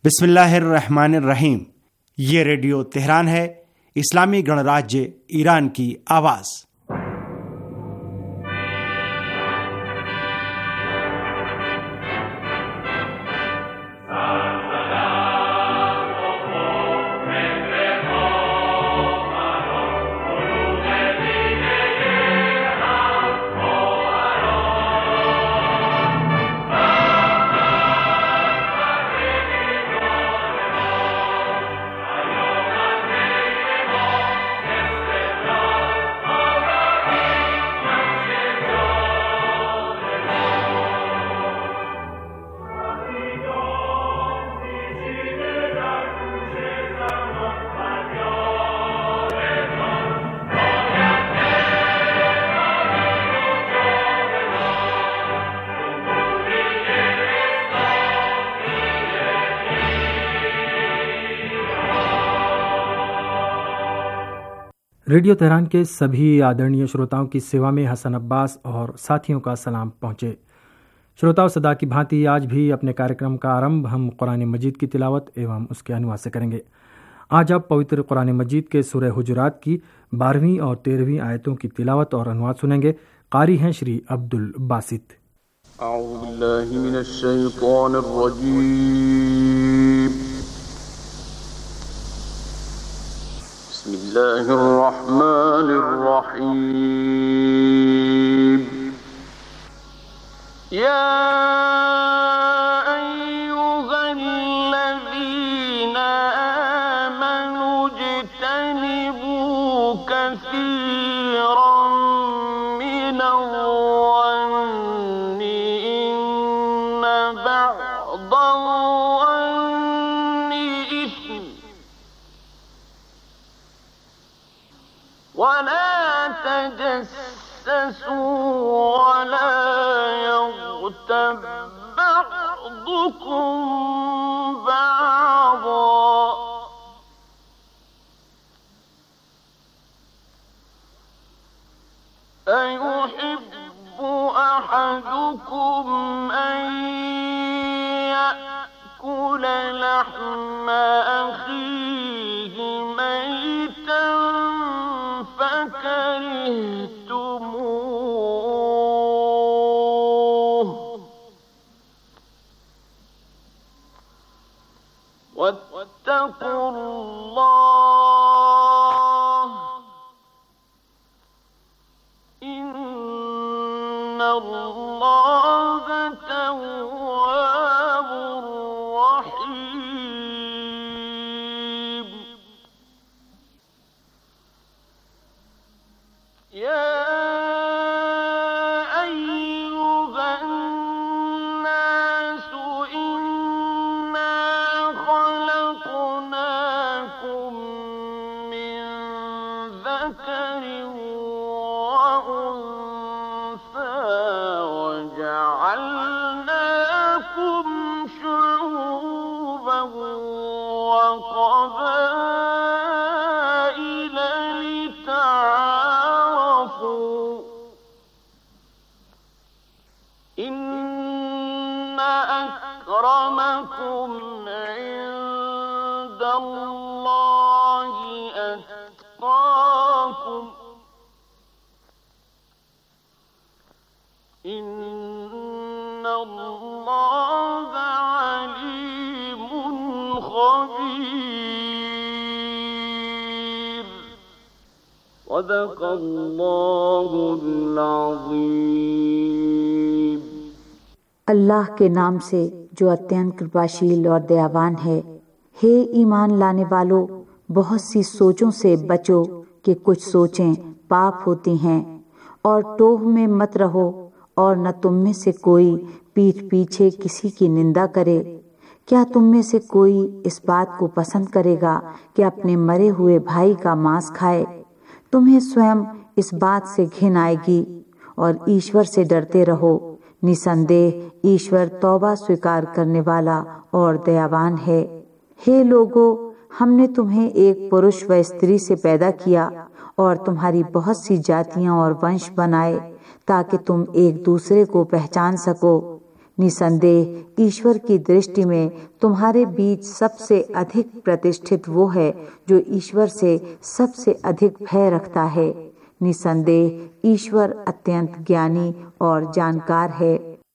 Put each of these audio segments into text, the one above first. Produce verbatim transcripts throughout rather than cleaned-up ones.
बिस्मिल्लाहिर्रहमानिर्रहीम। ये radio Tehran है, इस्लामी गणराज्य ईरान की आवाज़। रेडियो तेहरान के सभी आदरणीय श्रोताओं की सेवा में हसन अब्बास और साथियों का सलाम पहुँचे। श्रोताओं, सदा की भांति आज भी अपने कार्यक्रम का आरंभ हम कुरान मजीद की तिलावत एवं उसके अनुवाद से करेंगे। आज आप पवित्र कुरान मजीद के सूरह हुजुरात की बारहवीं और तेरहवीं आयतों की तिलावत और अनुवाद सुनेंगे। कारी हैं श्री अब्दुल बासित। बिस्मिल्लाहिर्रहमानिर्रहीम। या अय्युहल्लज़ीना आमनू इज्तनिबू कसीरन मिनज़-ज़न्नि इन्न बअज़-ज़न्नि इस्म वला तजस्ससू वला यग़्तब बअज़ुकुम बअज़ा अयुहिब्बु अहदुकुम अन यअकुल लहम अखीहि मैतन فكرهتموه واتقوا الله إن الله تواب رحيم يا أيها الناس إنا خلقناكم من ذكر وأنثى وجعلناكم شعوبا وقبائل لتعارفوا إن أكرمكم عند الله أتقاكم إن الله عليم خبير صدق الله العظيم। अल्लाह के नाम से जो अत्यंत कृपाशील और दयावान है। हे ईमान लाने वालों, बहुत सी सोचों से बचो कि कुछ सोचें पाप होती हैं, और टोह में मत रहो, और न तुम में से कोई पीठ पीछे किसी की निंदा करे। क्या तुम में से कोई इस बात को पसंद करेगा कि अपने मरे हुए भाई का मांस खाए? तुम्हें स्वयं इस बात से घिन आएगी, और ईश्वर से डरते रहो। निसंदेह ईश्वर तौबा स्वीकार करने वाला और दयावान है। हे लोगो, हमने तुम्हें एक पुरुष व स्त्री से पैदा किया और तुम्हारी बहुत सी जातियां और वंश बनाए, ताकि तुम एक दूसरे को पहचान सको। निसंदेह ईश्वर की दृष्टि में तुम्हारे बीच सबसे अधिक प्रतिष्ठित वो है जो ईश्वर से सबसे अधिक भय रखता है। निसंदेह ईश्वर अत्यंत ज्ञानी और जानकार है।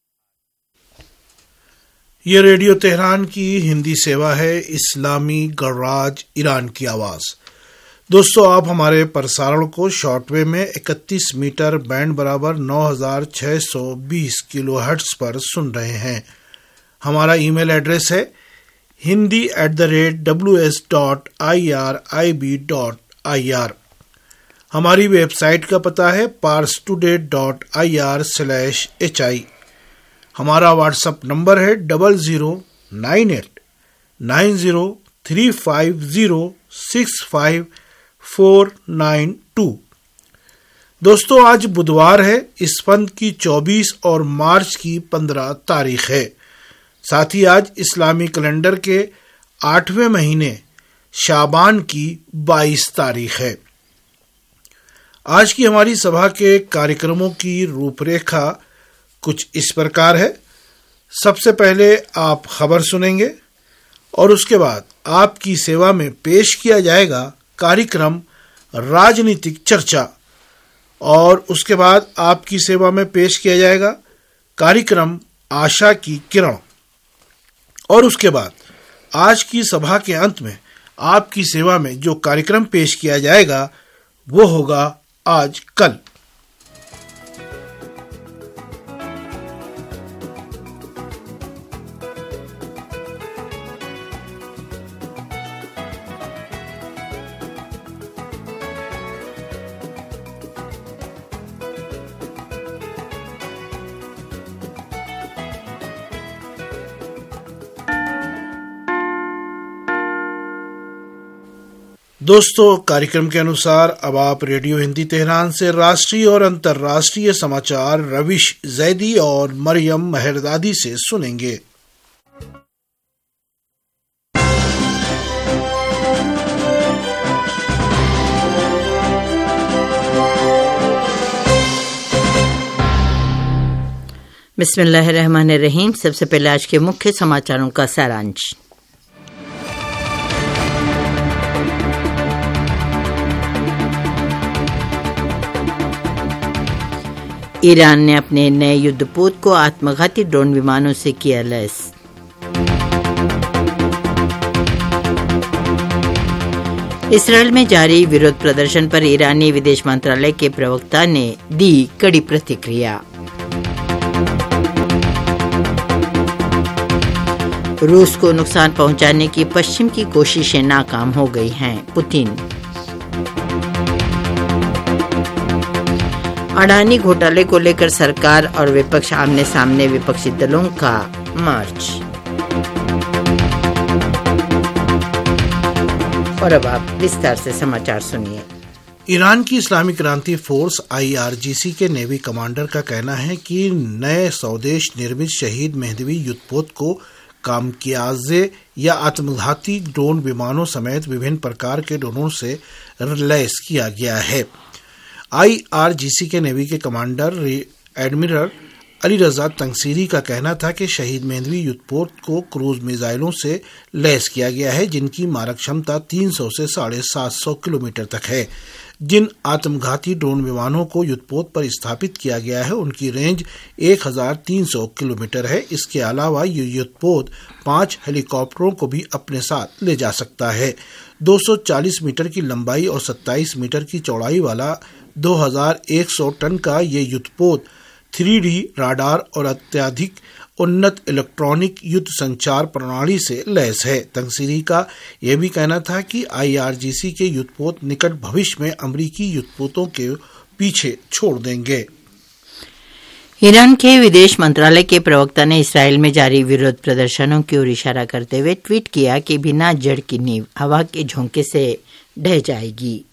ये रेडियो तेहरान की हिंदी सेवा है, इस्लामी गणराज ईरान की आवाज। दोस्तों, आप हमारे प्रसारण को शॉर्टवेव में इकतीस मीटर बैंड बराबर नौ हजार छह सौ बीस किलो हर्ट्ज पर सुन रहे हैं। हमारा ईमेल एड्रेस है Hindi at the rate W S dot I R I B dot I R. हमारी वेबसाइट का पता है Pars today dot I R slash H I. हमारा व्हाट्सएप नंबर है double zero nine eight nine zero three five zero six five four nine two. दोस्तों, आज बुधवार है। इस पंथ की चौबीस और मार्च की पंद्रह तारीख है। साथ ही आज इस्लामी कैलेंडर के आठवें महीने शाबान की बाईस तारीख है। आज की हमारी सभा के कार्यक्रमों की रूपरेखा कुछ इस प्रकार है। सबसे पहले आप खबर सुनेंगे और उसके बाद आपकी सेवा में पेश किया जाएगा कार्यक्रम राजनीतिक चर्चा, और उसके बाद आपकी सेवा में पेश किया जाएगा कार्यक्रम आशा की किरण, और उसके बाद आज की सभा के अंत में आपकी सेवा में जो कार्यक्रम पेश किया जाएगा वो होगा आज कल। दोस्तों, कार्यक्रम के अनुसार अब आप रेडियो हिंदी तेहरान से राष्ट्रीय और अंतर्राष्ट्रीय समाचार रविश जैदी और मरियम मेहरदादी से सुनेंगे। बिस्मिल्लाहिर्रहमानिर्रहीम। सबसे पहले आज के मुख्य समाचारों का सारांश। ईरान ने अपने नए युद्धपोत को आत्मघाती ड्रोन विमानों से किया लैस। इसराइल में जारी विरोध प्रदर्शन पर ईरानी विदेश मंत्रालय के प्रवक्ता ने दी कड़ी प्रतिक्रिया। रूस को नुकसान पहुंचाने की पश्चिम की कोशिशें नाकाम हो गई हैं, पुतिन। अडानी घोटाले को लेकर सरकार और विपक्ष आमने सामने, विपक्षी दलों का मार्च। और अब आप विस्तार से समाचार सुनिए। ईरान की इस्लामिक क्रांति फोर्स आई आर जी सी के नेवी कमांडर का कहना है कि नए स्वदेश निर्मित शहीद मेहदवी युद्धपोत को कामयाजे या आत्मघाती ड्रोन विमानों समेत विभिन्न प्रकार के ड्रोनों से लैस किया गया है। आई आर जी सी के नेवी के commander admiral Ali Reza Tangsiri का कहना था कि शहीद मेहदवी युद्धपोत को क्रूज मिसाइलों से लैस किया गया है, जिनकी मारक क्षमता तीन सौ से साढ़े सात सौ किलोमीटर तक है। जिन आत्मघाती ड्रोन विमानों को युद्धपोत पर स्थापित किया गया है उनकी रेंज एक हजार तीन सौ किलोमीटर है। इसके अलावा ये युद्धपोत पांच हेलीकॉप्टरों को भी अपने साथ ले जा सकता है। दो सौ चालीस मीटर की लंबाई और सत्ताईस मीटर की चौड़ाई वाला दो हजार एक सौ टन का ये युद्धपोत थ्री डी राडार और अत्याधिक उन्नत इलेक्ट्रॉनिक युद्ध संचार प्रणाली से लैस है। तंगसीरी का यह भी कहना था कि आई आर जी सी के युद्धपोत निकट भविष्य में अमेरिकी युद्धपोतों के पीछे छोड़ देंगे। ईरान के विदेश मंत्रालय के प्रवक्ता ने इसराइल में जारी विरोध प्रदर्शनों की ओर इशारा करते हुए ट्वीट किया कि बिना जड़ की नींव हवा के झोंके से ढह जाएगी।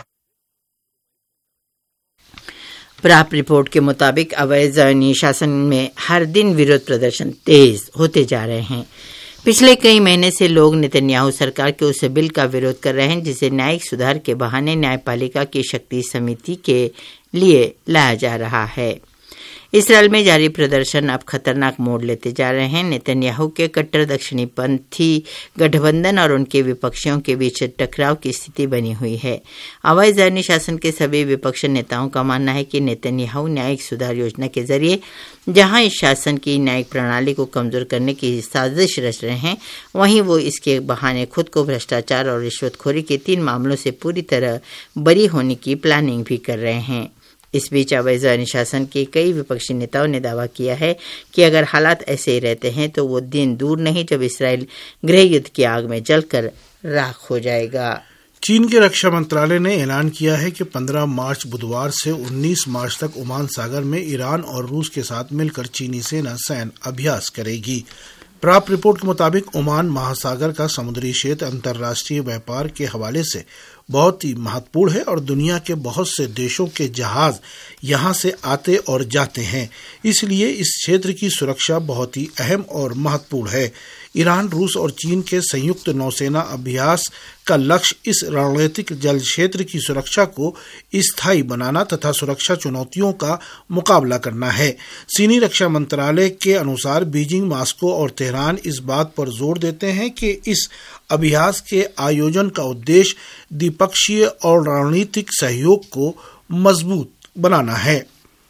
प्राप्त रिपोर्ट के मुताबिक अवैध ज़ायनी शासन में हर दिन विरोध प्रदर्शन तेज होते जा रहे हैं। पिछले कई महीने से लोग नेतन्याहू सरकार के उस बिल का विरोध कर रहे हैं जिसे न्यायिक सुधार के बहाने न्यायपालिका की शक्ति समिति के लिए लाया जा रहा है। इसराइल में जारी प्रदर्शन अब खतरनाक मोड़ लेते जा रहे हैं। नेतन्याहू के कट्टर दक्षिणी पंथी गठबंधन और उनके विपक्षियों के बीच टकराव की स्थिति बनी हुई है। आवाज ज़ायनी शासन के सभी विपक्ष नेताओं का मानना है कि नेतन्याहू न्यायिक सुधार योजना के जरिए जहां इस शासन की न्यायिक प्रणाली को कमजोर करने की साजिश रच रहे हैं, वहीं वो इसके बहाने खुद को भ्रष्टाचार और रिश्वतखोरी के तीन मामलों से पूरी तरह बरी होने की प्लानिंग भी कर रहे हैं। इस बीच अवैध ज़ायनी शासन के कई विपक्षी नेताओं ने दावा किया है कि अगर हालात ऐसे ही रहते हैं तो वो दिन दूर नहीं जब इसराइल गृह युद्ध की आग में जलकर राख हो जाएगा। चीन के रक्षा मंत्रालय ने ऐलान किया है कि पंद्रह मार्च बुधवार से उन्नीस मार्च तक ओमान सागर में ईरान और रूस के साथ मिलकर चीनी सेना सैन्य अभ्यास करेगी। प्राप्त रिपोर्ट के मुताबिक ओमान महासागर का समुद्री क्षेत्र अंतर्राष्ट्रीय व्यापार के हवाले से बहुत ही महत्वपूर्ण है और दुनिया के बहुत से देशों के जहाज यहां से आते और जाते हैं, इसलिए इस क्षेत्र की सुरक्षा बहुत ही अहम और महत्वपूर्ण है। ईरान, रूस और चीन के संयुक्त नौसेना अभ्यास का लक्ष्य इस रणनीतिक जल क्षेत्र की सुरक्षा को स्थायी बनाना तथा सुरक्षा चुनौतियों का मुकाबला करना है। चीनी रक्षा मंत्रालय के अनुसार बीजिंग, मास्को और तेहरान इस बात पर जोर देते हैं कि इस अभ्यास के आयोजन का उद्देश्य द्विपक्षीय और रणनीतिक सहयोग को मजबूत बनाना है।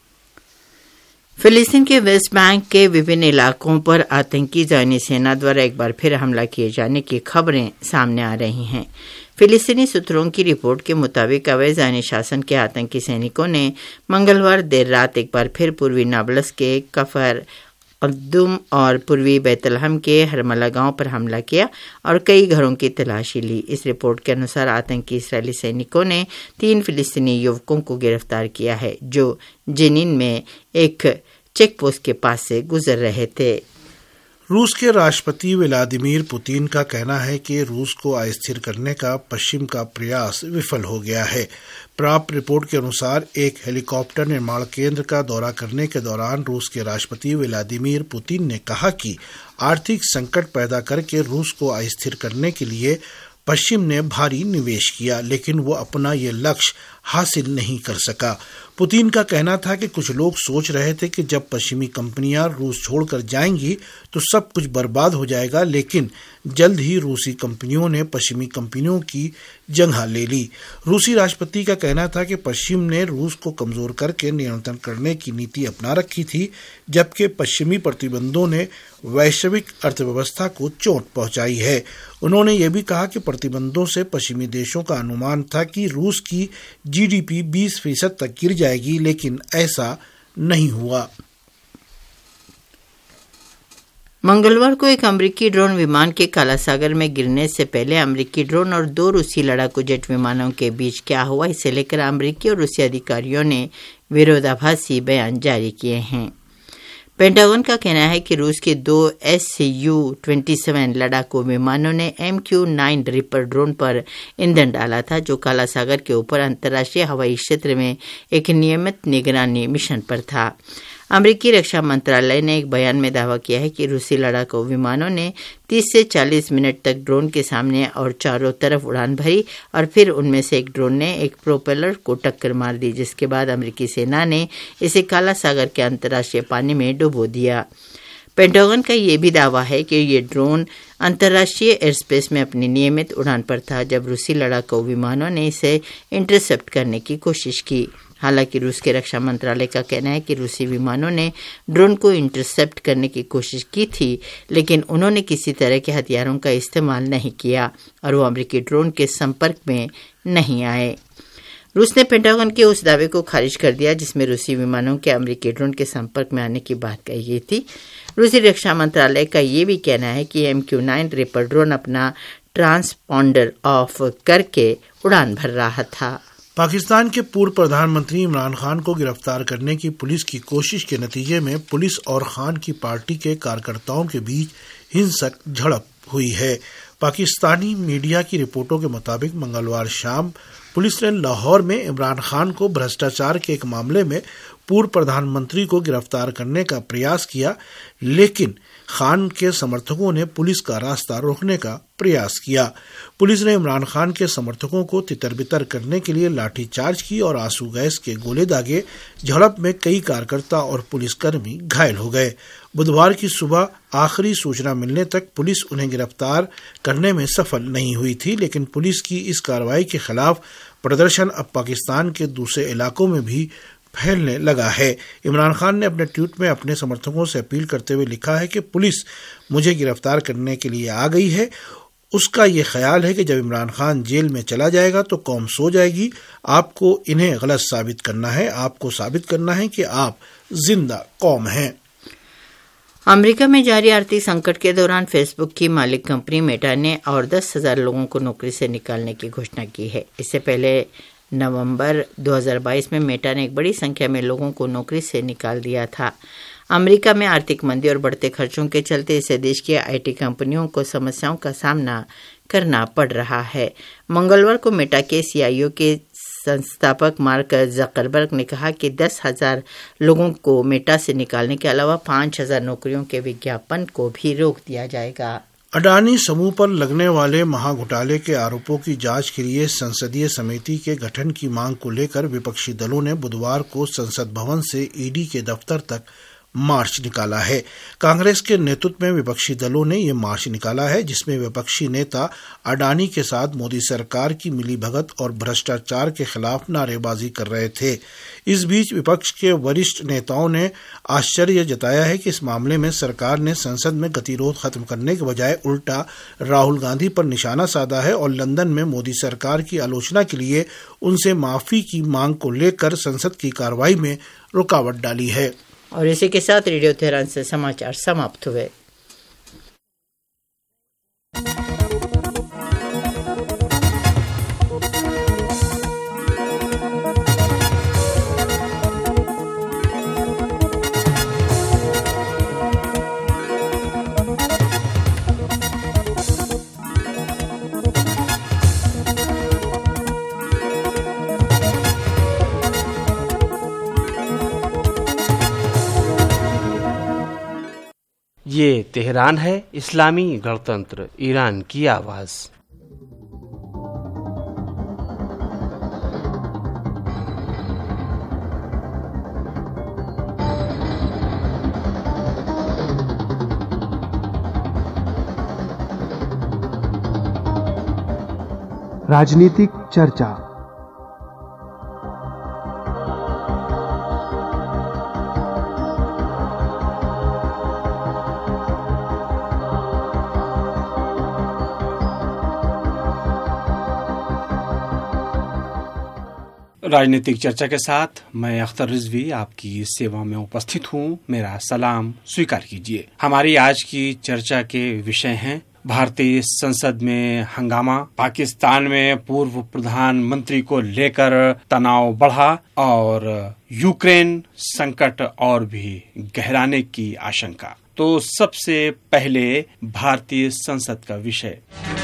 फिलिस्तीन के वेस्ट बैंक के विभिन्न इलाकों पर आतंकी ज़ायनी सेना द्वारा एक बार फिर हमला किए जाने की खबरें सामने आ रही हैं। फिलिस्तीनी सूत्रों की रिपोर्ट के मुताबिक अवैध ज़ायनी शासन के आतंकी सैनिकों ने मंगलवार देर रात एक बार फिर पूर्वी नाबलस के कफर अब्दुम और पूर्वी बैतलहम के हरमला गांव पर हमला किया और कई घरों की तलाशी ली। इस रिपोर्ट के अनुसार आतंकी इस्राएली सैनिकों ने तीन फिलिस्तीनी युवकों को गिरफ्तार किया है जो जेनिन में एक चेक पोस्ट के पास से गुजर रहे थे। रूस के राष्ट्रपति व्लादिमीर पुतिन का कहना है कि रूस को अस्थिर करने का पश्चिम का प्रयास विफल हो गया है। प्राप्त रिपोर्ट के अनुसार एक हेलीकॉप्टर निर्माण केंद्र का दौरा करने के दौरान रूस के राष्ट्रपति व्लादिमीर पुतिन ने कहा कि आर्थिक संकट पैदा करके रूस को अस्थिर करने के लिए पश्चिम ने भारी निवेश किया, लेकिन वो अपना ये लक्ष्य हासिल नहीं कर सका। पुतिन का कहना था कि कुछ लोग सोच रहे थे कि जब पश्चिमी कंपनियां रूस छोड़कर जाएंगी तो सब कुछ बर्बाद हो जाएगा, लेकिन जल्द ही रूसी कंपनियों ने पश्चिमी कंपनियों की जगह ले ली। रूसी राष्ट्रपति का कहना था कि पश्चिम ने रूस को कमजोर करके नियंत्रण करने की नीति अपना रखी थी, जबकि पश्चिमी प्रतिबंधों ने वैश्विक अर्थव्यवस्था को चोट पहुंचाई है। उन्होंने ये भी कहा कि प्रतिबंधों से पश्चिमी देशों का अनुमान था कि रूस की जीडीपी बीस फीसद तक गिर जाएगी, लेकिन ऐसा नहीं हुआ। मंगलवार को एक अमेरिकी ड्रोन विमान के काला सागर में गिरने से पहले अमेरिकी ड्रोन और दो रूसी लड़ाकू जेट विमानों के बीच क्या हुआ, इसे लेकर अमेरिकी और रूसी अधिकारियों ने विरोधाभासी बयान जारी किए हैं। पेंटागन का कहना है कि रूस के दो एस यू सत्ताईस लड़ाकू विमानों ने M Q nine reaper drone पर ईंधन डाला था, जो काला सागर के ऊपर अंतर्राष्ट्रीय हवाई क्षेत्र में एक नियमित निगरानी मिशन पर था। अमेरिकी रक्षा मंत्रालय ने एक बयान में दावा किया है कि रूसी लड़ाकू विमानों ने तीस से चालीस मिनट तक ड्रोन के सामने और चारों तरफ उड़ान भरी और फिर उनमें से एक ड्रोन ने एक प्रोपेलर को टक्कर मार दी, जिसके बाद अमेरिकी सेना ने इसे काला सागर के अंतर्राष्ट्रीय पानी में डुबो दिया। पेंटागन का ये भी दावा है कि ये ड्रोन अंतर्राष्ट्रीय एयरस्पेस में अपनी नियमित उड़ान पर था जब रूसी लड़ाकू विमानों ने इसे इंटरसेप्ट करने की कोशिश की। हालांकि रूस के रक्षा मंत्रालय का कहना है कि रूसी विमानों ने ड्रोन को इंटरसेप्ट करने की कोशिश की थी, लेकिन उन्होंने किसी तरह के हथियारों का इस्तेमाल नहीं किया और वो अमेरिकी ड्रोन के संपर्क में नहीं आए। रूस ने पेंटागन के उस दावे को खारिज कर दिया जिसमें रूसी विमानों के अमेरिकी ड्रोन के संपर्क में आने की बात कही गई थी। रूसी रक्षा मंत्रालय का ये भी कहना है कि M Q nine reaper drone अपना ट्रांसपॉन्डर ऑफ करके उड़ान भर रहा था। पाकिस्तान के पूर्व प्रधानमंत्री इमरान खान को गिरफ्तार करने की पुलिस की कोशिश के नतीजे में पुलिस और खान की पार्टी के कार्यकर्ताओं के बीच हिंसक झड़प हुई है। पाकिस्तानी मीडिया की रिपोर्टों के मुताबिक मंगलवार शाम पुलिस ने लाहौर में इमरान खान को भ्रष्टाचार के एक मामले में पूर्व प्रधानमंत्री को गिरफ्तार करने का प्रयास किया, लेकिन खान के समर्थकों ने पुलिस का रास्ता रोकने का प्रयास किया। पुलिस ने इमरान खान के समर्थकों को तितर-बितर करने के लिए लाठीचार्ज की और आंसू गैस के गोले दागे। झड़प में कई कार्यकर्ता और पुलिसकर्मी घायल हो गए। बुधवार की सुबह आखिरी सूचना मिलने तक पुलिस उन्हें गिरफ्तार करने में सफल नहीं हुई थी, लेकिन पुलिस की इस कार्रवाई के खिलाफ प्रदर्शन अब पाकिस्तान के दूसरे इलाकों में भी फैलने लगा है। इमरान खान ने अपने ट्वीट में अपने समर्थकों से अपील करते हुए लिखा है कि पुलिस मुझे गिरफ्तार करने के लिए आ गई है। उसका ये ख्याल है कि जब इमरान खान जेल में चला जाएगा तो कौम सो जाएगी। आपको इन्हें गलत साबित करना है, आपको साबित करना है कि आप जिंदा कौम हैं। अमेरिका में जारी आर्थिक संकट के दौरान फेसबुक की मालिक कंपनी मेटा ने और दस हजार लोगों को नौकरी से निकालने की घोषणा की है। इससे पहले नवंबर दो हज़ार बाईस में मेटा ने एक बड़ी संख्या में लोगों को नौकरी से निकाल दिया था। अमेरिका में आर्थिक मंदी और बढ़ते खर्चों के चलते इसे देश की आईटी कंपनियों को समस्याओं का सामना करना पड़ रहा है। मंगलवार को मेटा के सीईओ के संस्थापक मार्क जकरबर्ग ने कहा कि दस हजार लोगों को मेटा से निकालने के अलावा पांच हजार नौकरियों के विज्ञापन को भी रोक दिया जाएगा। अडानी समूह पर लगने वाले महाघोटाले के आरोपों की जांच के लिए संसदीय समिति के गठन की मांग को लेकर विपक्षी दलों ने बुधवार को संसद भवन से ईडी के दफ्तर तक मार्च निकाला है। कांग्रेस के नेतृत्व में विपक्षी दलों ने ये मार्च निकाला है, जिसमें विपक्षी नेता अडानी के साथ मोदी सरकार की मिलीभगत और भ्रष्टाचार के खिलाफ नारेबाजी कर रहे थे। इस बीच विपक्ष के वरिष्ठ नेताओं ने आश्चर्य जताया है कि इस मामले में सरकार ने संसद में गतिरोध खत्म करने के बजाय उल्टा राहुल गांधी पर निशाना साधा है और लंदन में मोदी सरकार की आलोचना के लिए उनसे माफी की मांग को लेकर संसद की कार्रवाई में रुकावट डाली है। और इसी के साथ रेडियो तेहरान से समाचार समाप्त हुए। ये तेहरान है, इस्लामी गणतंत्र ईरान की आवाज। राजनीतिक चर्चा। राजनीतिक चर्चा के साथ मैं अख्तर रिजवी आपकी सेवा में उपस्थित हूँ। मेरा सलाम स्वीकार कीजिए। हमारी आज की चर्चा के विषय हैं भारतीय संसद में हंगामा, पाकिस्तान में पूर्व प्रधानमंत्री को लेकर तनाव बढ़ा और यूक्रेन संकट और भी गहराने की आशंका। तो सबसे पहले भारतीय संसद का विषय।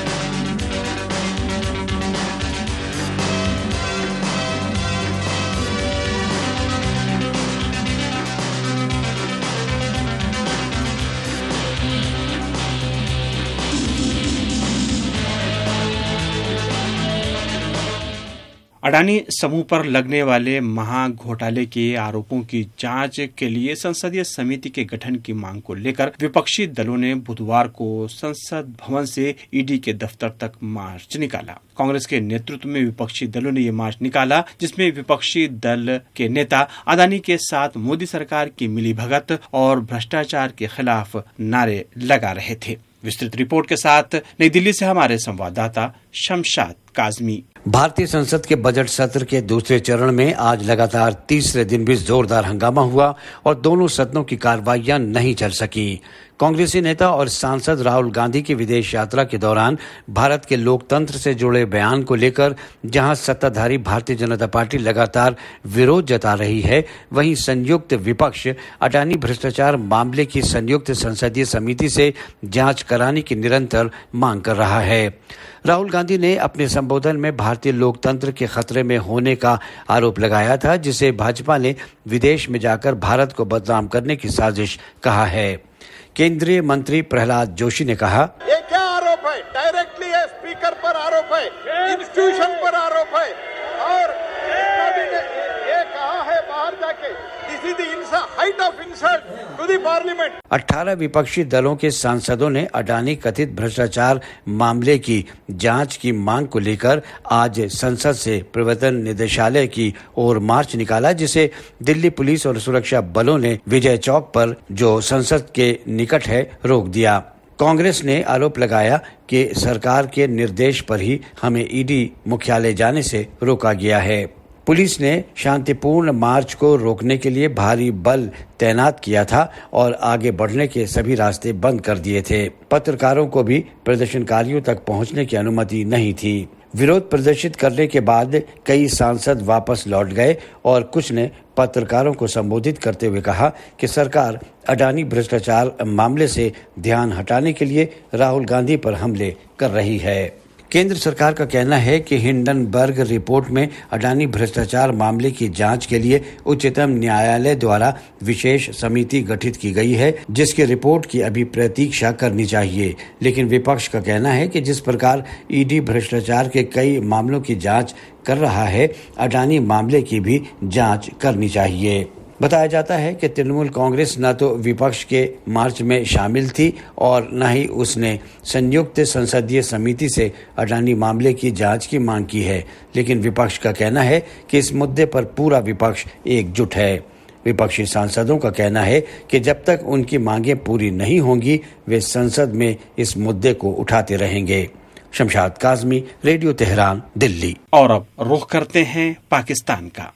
अडानी समूह पर लगने वाले महाघोटाले के आरोपों की जांच के लिए संसदीय समिति के गठन की मांग को लेकर विपक्षी दलों ने बुधवार को संसद भवन से ईडी के दफ्तर तक मार्च निकाला। कांग्रेस के नेतृत्व में विपक्षी दलों ने ये मार्च निकाला, जिसमें विपक्षी दल के नेता अडानी के साथ मोदी सरकार की मिलीभगत और भ्रष्टाचार के खिलाफ नारे लगा रहे थे। विस्तृत रिपोर्ट के साथ नई दिल्ली से हमारे संवाददाता शमशाद काजमी। भारतीय संसद के बजट सत्र के दूसरे चरण में आज लगातार तीसरे दिन भी जोरदार हंगामा हुआ और दोनों सदनों की कार्रवाइयां नहीं चल सकी। कांग्रेसी नेता और सांसद राहुल गांधी की विदेश यात्रा के दौरान भारत के लोकतंत्र से जुड़े बयान को लेकर जहां सत्ताधारी भारतीय जनता पार्टी लगातार विरोध जता रही है, वहीं संयुक्त विपक्ष अडानी भ्रष्टाचार मामले की संयुक्त संसदीय समिति से जांच कराने की निरंतर मांग कर रहा है। राहुल गांधी गांधी ने अपने संबोधन में भारतीय लोकतंत्र के खतरे में होने का आरोप लगाया था, जिसे भाजपा ने विदेश में जाकर भारत को बदनाम करने की साजिश कहा है। केंद्रीय मंत्री प्रहलाद जोशी ने कहा, ये क्या आरोप है? डायरेक्टली है, स्पीकर पर आरोप है, इंस्टीट्यूशन पर आरोप है, और ये कहा है बाहर जाके, this is the height of insult to the parliament. अठारह विपक्षी दलों के सांसदों ने अडानी कथित भ्रष्टाचार मामले की जांच की मांग को लेकर आज संसद से प्रवर्तन निदेशालय की ओर मार्च निकाला, जिसे दिल्ली पुलिस और सुरक्षा बलों ने विजय चौक पर, जो संसद के निकट है, रोक दिया। कांग्रेस ने आरोप लगाया कि सरकार के निर्देश पर ही हमें ईडी मुख्यालय जाने से रोका गया है। पुलिस ने शांतिपूर्ण मार्च को रोकने के लिए भारी बल तैनात किया था और आगे बढ़ने के सभी रास्ते बंद कर दिए थे। पत्रकारों को भी प्रदर्शनकारियों तक पहुंचने की अनुमति नहीं थी। विरोध प्रदर्शित करने के बाद कई सांसद वापस लौट गए और कुछ ने पत्रकारों को संबोधित करते हुए कहा कि सरकार अडानी भ्रष्टाचार मामले से ध्यान हटाने के लिए राहुल गांधी पर हमले कर रही है। केंद्र सरकार का कहना है कि हिंडनबर्ग रिपोर्ट में अडानी भ्रष्टाचार मामले की जांच के लिए उच्चतम न्यायालय द्वारा विशेष समिति गठित की गई है, जिसकी रिपोर्ट की अभी प्रतीक्षा करनी चाहिए। लेकिन विपक्ष का कहना है कि जिस प्रकार ईडी भ्रष्टाचार के कई मामलों की जांच कर रहा है, अडानी मामले की भी जांच करनी चाहिए। बताया जाता है कि तृणमूल कांग्रेस न तो विपक्ष के मार्च में शामिल थी और न ही उसने संयुक्त संसदीय समिति से अडानी मामले की जांच की मांग की है, लेकिन विपक्ष का कहना है कि इस मुद्दे पर पूरा विपक्ष एकजुट है। विपक्षी सांसदों का कहना है कि जब तक उनकी मांगें पूरी नहीं होंगी, वे संसद में इस मुद्दे को उठाते रहेंगे। Shamshad Kazmi, radio Tehran, Delhi. और अब रुख करते हैं पाकिस्तान का।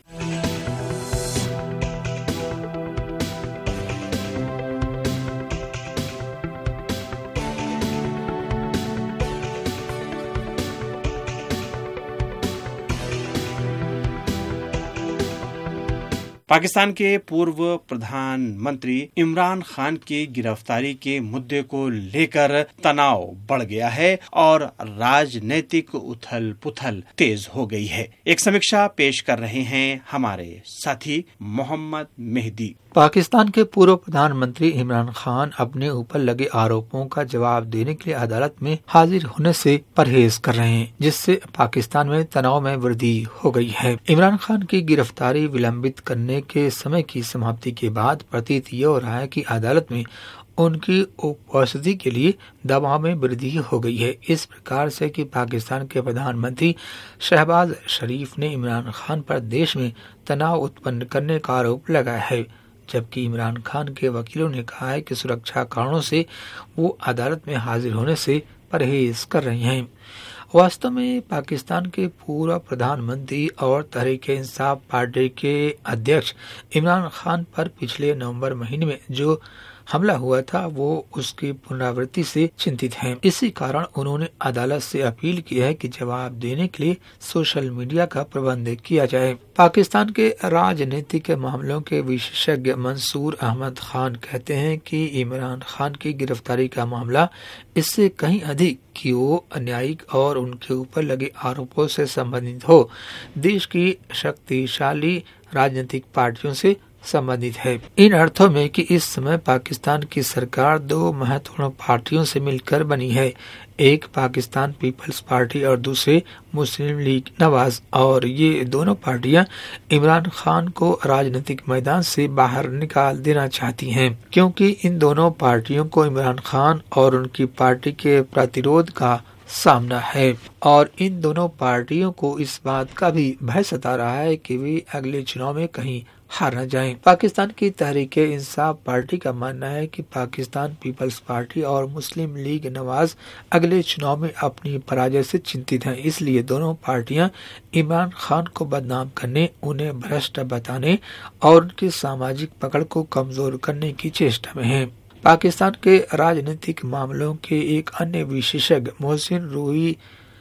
पाकिस्तान के पूर्व प्रधानमंत्री इमरान खान की गिरफ्तारी के मुद्दे को लेकर तनाव बढ़ गया है और राजनीतिक उथल पुथल तेज हो गई है। एक समीक्षा पेश कर रहे हैं हमारे साथी मोहम्मद मेहदी। पाकिस्तान के पूर्व प्रधानमंत्री इमरान खान अपने ऊपर लगे आरोपों का जवाब देने के लिए अदालत में हाजिर होने से परहेज कर रहे हैं, जिससे पाकिस्तान में तनाव में वृद्धि हो गई है। इमरान खान की गिरफ्तारी विलंबित करने के समय की समाप्ति के बाद प्रतीत ये हो रहा है कि अदालत में उनकी उपस्थिति के लिए दबाव में वृद्धि हो गई है। इस प्रकार से कि पाकिस्तान के प्रधानमंत्री शहबाज शरीफ ने इमरान खान पर देश में तनाव उत्पन्न करने का आरोप लगाया है, जबकि इमरान खान के वकीलों ने कहा है कि सुरक्षा कारणों से वो अदालत में हाजिर होने से परहेज कर रहे हैं। वास्तव में पाकिस्तान के पूर्व प्रधानमंत्री और तहरीक-ए-इंसाफ पार्टी के अध्यक्ष इमरान खान पर पिछले नवंबर महीने में जो हमला हुआ था वो उसकी पुनरावृत्ति से चिंतित हैं। इसी कारण उन्होंने अदालत से अपील की है कि जवाब देने के लिए सोशल मीडिया का प्रबंध किया जाए। पाकिस्तान के राजनीतिक मामलों के विशेषज्ञ मंसूर अहमद खान कहते हैं कि इमरान खान की गिरफ्तारी का मामला इससे कहीं अधिक कि वो अन्यायिक और उनके ऊपर लगे आरोपों से संबंधित हो, देश की शक्तिशाली राजनीतिक पार्टियों से संबंधित है। इन अर्थों में कि इस समय पाकिस्तान की सरकार दो महत्वपूर्ण पार्टियों से मिलकर बनी है, एक पाकिस्तान पीपल्स पार्टी और दूसरे मुस्लिम लीग नवाज, और ये दोनों पार्टियां इमरान खान को राजनीतिक मैदान से बाहर निकाल देना चाहती हैं, क्योंकि इन दोनों पार्टियों को इमरान खान और उनकी पार्टी के प्रतिरोध का सामना है और इन दोनों पार्टियों को इस बात का भी भय सता रहा है कि वे अगले चुनाव में कहीं हार न जाएं। पाकिस्तान की तहरीक-ए-इंसाफ पार्टी का मानना है कि पाकिस्तान पीपल्स पार्टी और मुस्लिम लीग नवाज अगले चुनाव में अपनी पराजय से चिंतित हैं, इसलिए दोनों पार्टियां इमरान खान को बदनाम करने, उन्हें भ्रष्ट बताने और उनकी सामाजिक पकड़ को कमजोर करने की चेष्टा में हैं। पाकिस्तान के राजनीतिक मामलों के एक अन्य विशेषज्ञ मोहसिन रूही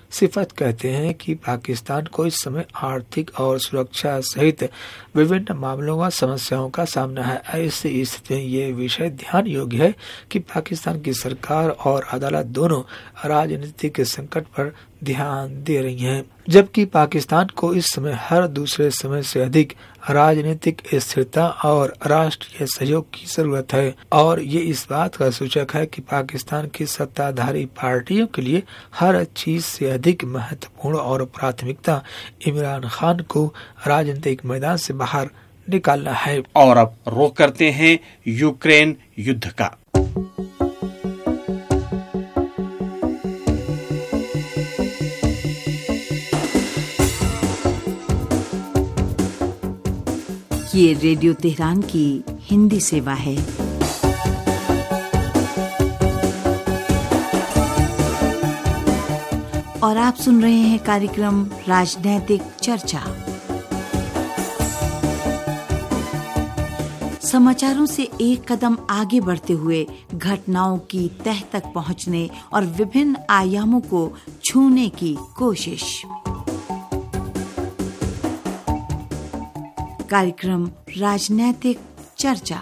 सिफत कहते हैं कि पाकिस्तान को इस समय आर्थिक और सुरक्षा सहित विभिन्न मामलों व समस्याओं का सामना है। ऐसी स्थिति में ये विषय ध्यान योग्य है कि पाकिस्तान की सरकार और अदालत दोनों राजनीतिक संकट पर ध्यान दे रही हैं, जबकि पाकिस्तान को इस समय हर दूसरे समय से अधिक राजनीतिक स्थिरता और राष्ट्रीय सहयोग की जरूरत है। और ये इस बात का सूचक है कि पाकिस्तान की सत्ताधारी पार्टियों के लिए हर चीज से अधिक महत्वपूर्ण और प्राथमिकता इमरान खान को राजनीतिक मैदान से बाहर निकालना है। और अब रुख करते हैं यूक्रेन युद्ध का। ये रेडियो तेहरान की हिंदी सेवा है। और आप सुन रहे हैं कार्यक्रम राजनैतिक चर्चा। समाचारों से एक कदम आगे बढ़ते हुए घटनाओं की तह तक पहुंचने और विभिन्न आयामों को छूने की कोशिश। कार्यक्रम राजनैतिक चर्चा।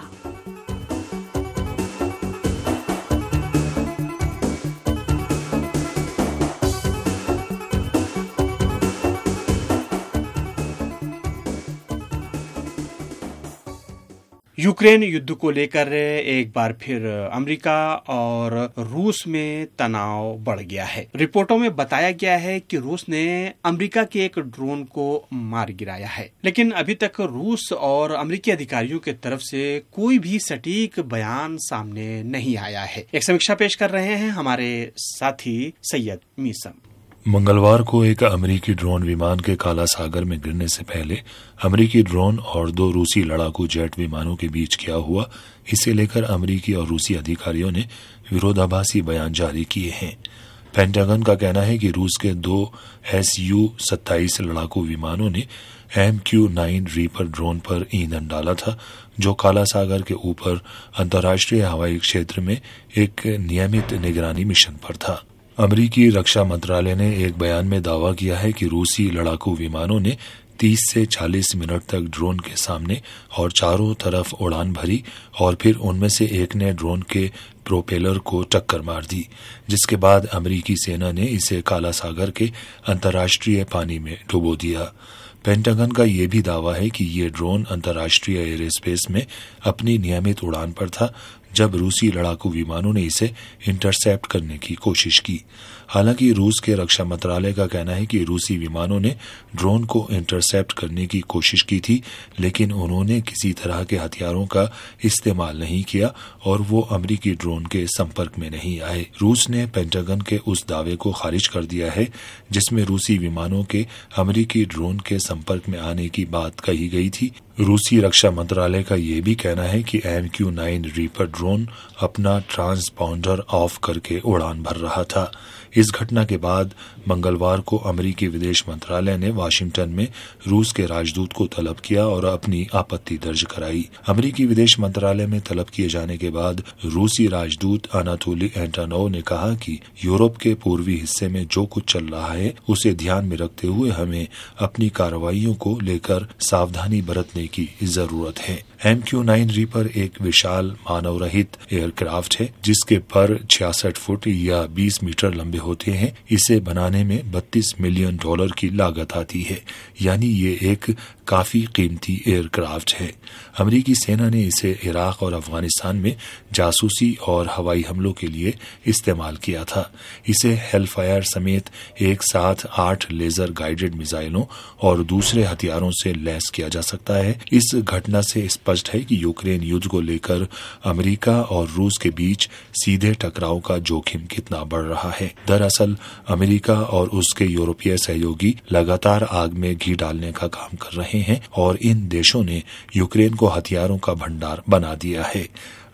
यूक्रेन युद्ध को लेकर एक बार फिर अमेरिका और रूस में तनाव बढ़ गया है। रिपोर्टों में बताया गया है कि रूस ने अमेरिका के एक ड्रोन को मार गिराया है, लेकिन अभी तक रूस और अमेरिकी अधिकारियों की तरफ से कोई भी सटीक बयान सामने नहीं आया है। एक समीक्षा पेश कर रहे हैं हमारे साथी सैयद मीसम। मंगलवार को एक अमेरिकी ड्रोन विमान के काला सागर में गिरने से पहले अमेरिकी ड्रोन और दो रूसी लड़ाकू जेट विमानों के बीच क्या हुआ, इसे लेकर अमेरिकी और रूसी अधिकारियों ने विरोधाभासी बयान जारी किए हैं। पेंटागन का कहना है कि रूस के दो एस यू सत्ताईस लड़ाकू विमानों ने M Q nine reaper drone पर ईंधन डाला था, जो काला सागर के ऊपर अंतर्राष्ट्रीय हवाई क्षेत्र में एक नियमित निगरानी मिशन पर था। अमेरिकी रक्षा मंत्रालय ने एक बयान में दावा किया है कि रूसी लड़ाकू विमानों ने तीस से चालीस मिनट तक ड्रोन के सामने और चारों तरफ उड़ान भरी और फिर उनमें से एक ने ड्रोन के प्रोपेलर को टक्कर मार दी, जिसके बाद अमेरिकी सेना ने इसे काला सागर के अंतर्राष्ट्रीय पानी में डुबो दिया। पेंटागन का यह भी दावा है कि ये ड्रोन अंतर्राष्ट्रीय एयरस्पेस में अपनी नियमित उड़ान पर था जब रूसी लड़ाकू विमानों ने इसे इंटरसेप्ट करने की कोशिश की। हालांकि रूस के रक्षा मंत्रालय का कहना है कि रूसी विमानों ने ड्रोन को इंटरसेप्ट करने की कोशिश की थी, लेकिन उन्होंने किसी तरह के हथियारों का इस्तेमाल नहीं किया और वो अमेरिकी ड्रोन के संपर्क में नहीं आए। रूस ने पेंटागन के उस दावे को खारिज कर दिया है जिसमें रूसी विमानों के अमेरिकी ड्रोन के संपर्क में आने की बात कही गई थी। रूसी रक्षा मंत्रालय का ये भी कहना है कि M Q nine reaper drone अपना ट्रांसपॉन्डर ऑफ करके उड़ान भर रहा था। इस घटना के बाद मंगलवार को अमेरिकी विदेश मंत्रालय ने वाशिंगटन में रूस के राजदूत को तलब किया और अपनी आपत्ति दर्ज कराई। अमेरिकी विदेश मंत्रालय में तलब किए जाने के बाद रूसी राजदूत अनातोली एंटोनोव ने कहा कि यूरोप के पूर्वी हिस्से में जो कुछ चल रहा है उसे ध्यान में रखते हुए हमें अपनी कार्रवाइयों को लेकर सावधानी बरतने की जरूरत है। एम क्यू नाइन रीपर एक विशाल मानव रहित एयरक्राफ्ट है जिसके पर छियासठ फुट या बीस मीटर लंबे होते हैं। इसे बनाने में बत्तीस मिलियन डॉलर की लागत आती है, यानी ये एक काफी कीमती एयरक्राफ्ट है। अमेरिकी सेना ने इसे इराक और अफगानिस्तान में जासूसी और हवाई हमलों के लिए इस्तेमाल किया था। इसे हेलफायर समेत एक साथ आठ लेजर गाइडेड मिसाइलों और दूसरे हथियारों से लैस किया जा सकता है। इस घटना से स्पष्ट है कि यूक्रेन युद्ध को लेकर अमेरिका और रूस के बीच सीधे टकराव का जोखिम कितना बढ़ रहा है। दरअसल अमेरिका और उसके यूरोपीय सहयोगी लगातार आग में घी डालने का काम कर रहे हैं और इन देशों ने यूक्रेन को हथियारों का भंडार बना दिया है।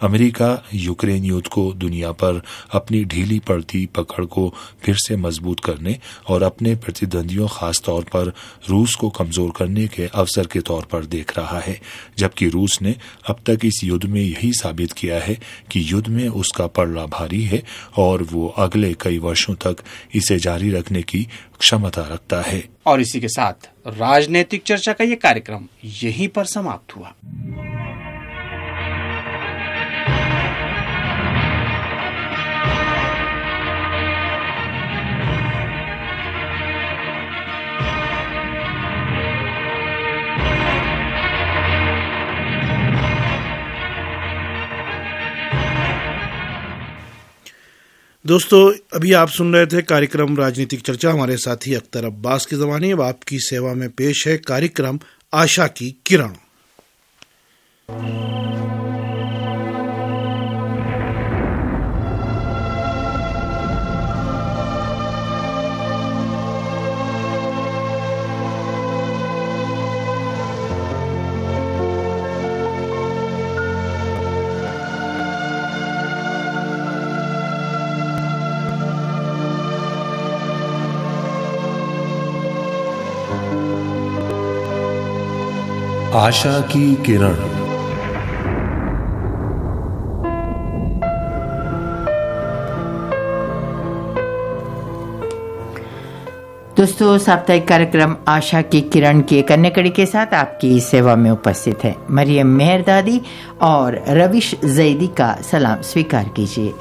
अमेरिका यूक्रेन युद्ध को दुनिया पर अपनी ढीली पड़ती पकड़ को फिर से मजबूत करने और अपने प्रतिद्वंदियों खास तौर पर रूस को कमजोर करने के अवसर के तौर पर देख रहा है, जबकि रूस ने अब तक इस युद्ध में यही साबित किया है कि युद्ध में उसका पलड़ा भारी है और वो अगले कई वर्षों तक इसे जारी रखने की क्षमता रखता है। और इसी के साथ राजनीतिक चर्चा का ये कार्यक्रम यहीं पर समाप्त हुआ। दोस्तों, अभी आप सुन रहे थे कार्यक्रम राजनीतिक चर्चा। हमारे साथी अख्तर अब्बास की ज़बानी अब आपकी सेवा में पेश है कार्यक्रम आशा की किरण। आशा की किरण। दोस्तों, साप्ताहिक कार्यक्रम आशा की किरण की एक अन्य कड़ी के साथ आपकी सेवा में उपस्थित है मरियम मेहरदादी और रविश जैदी का सलाम स्वीकार कीजिए।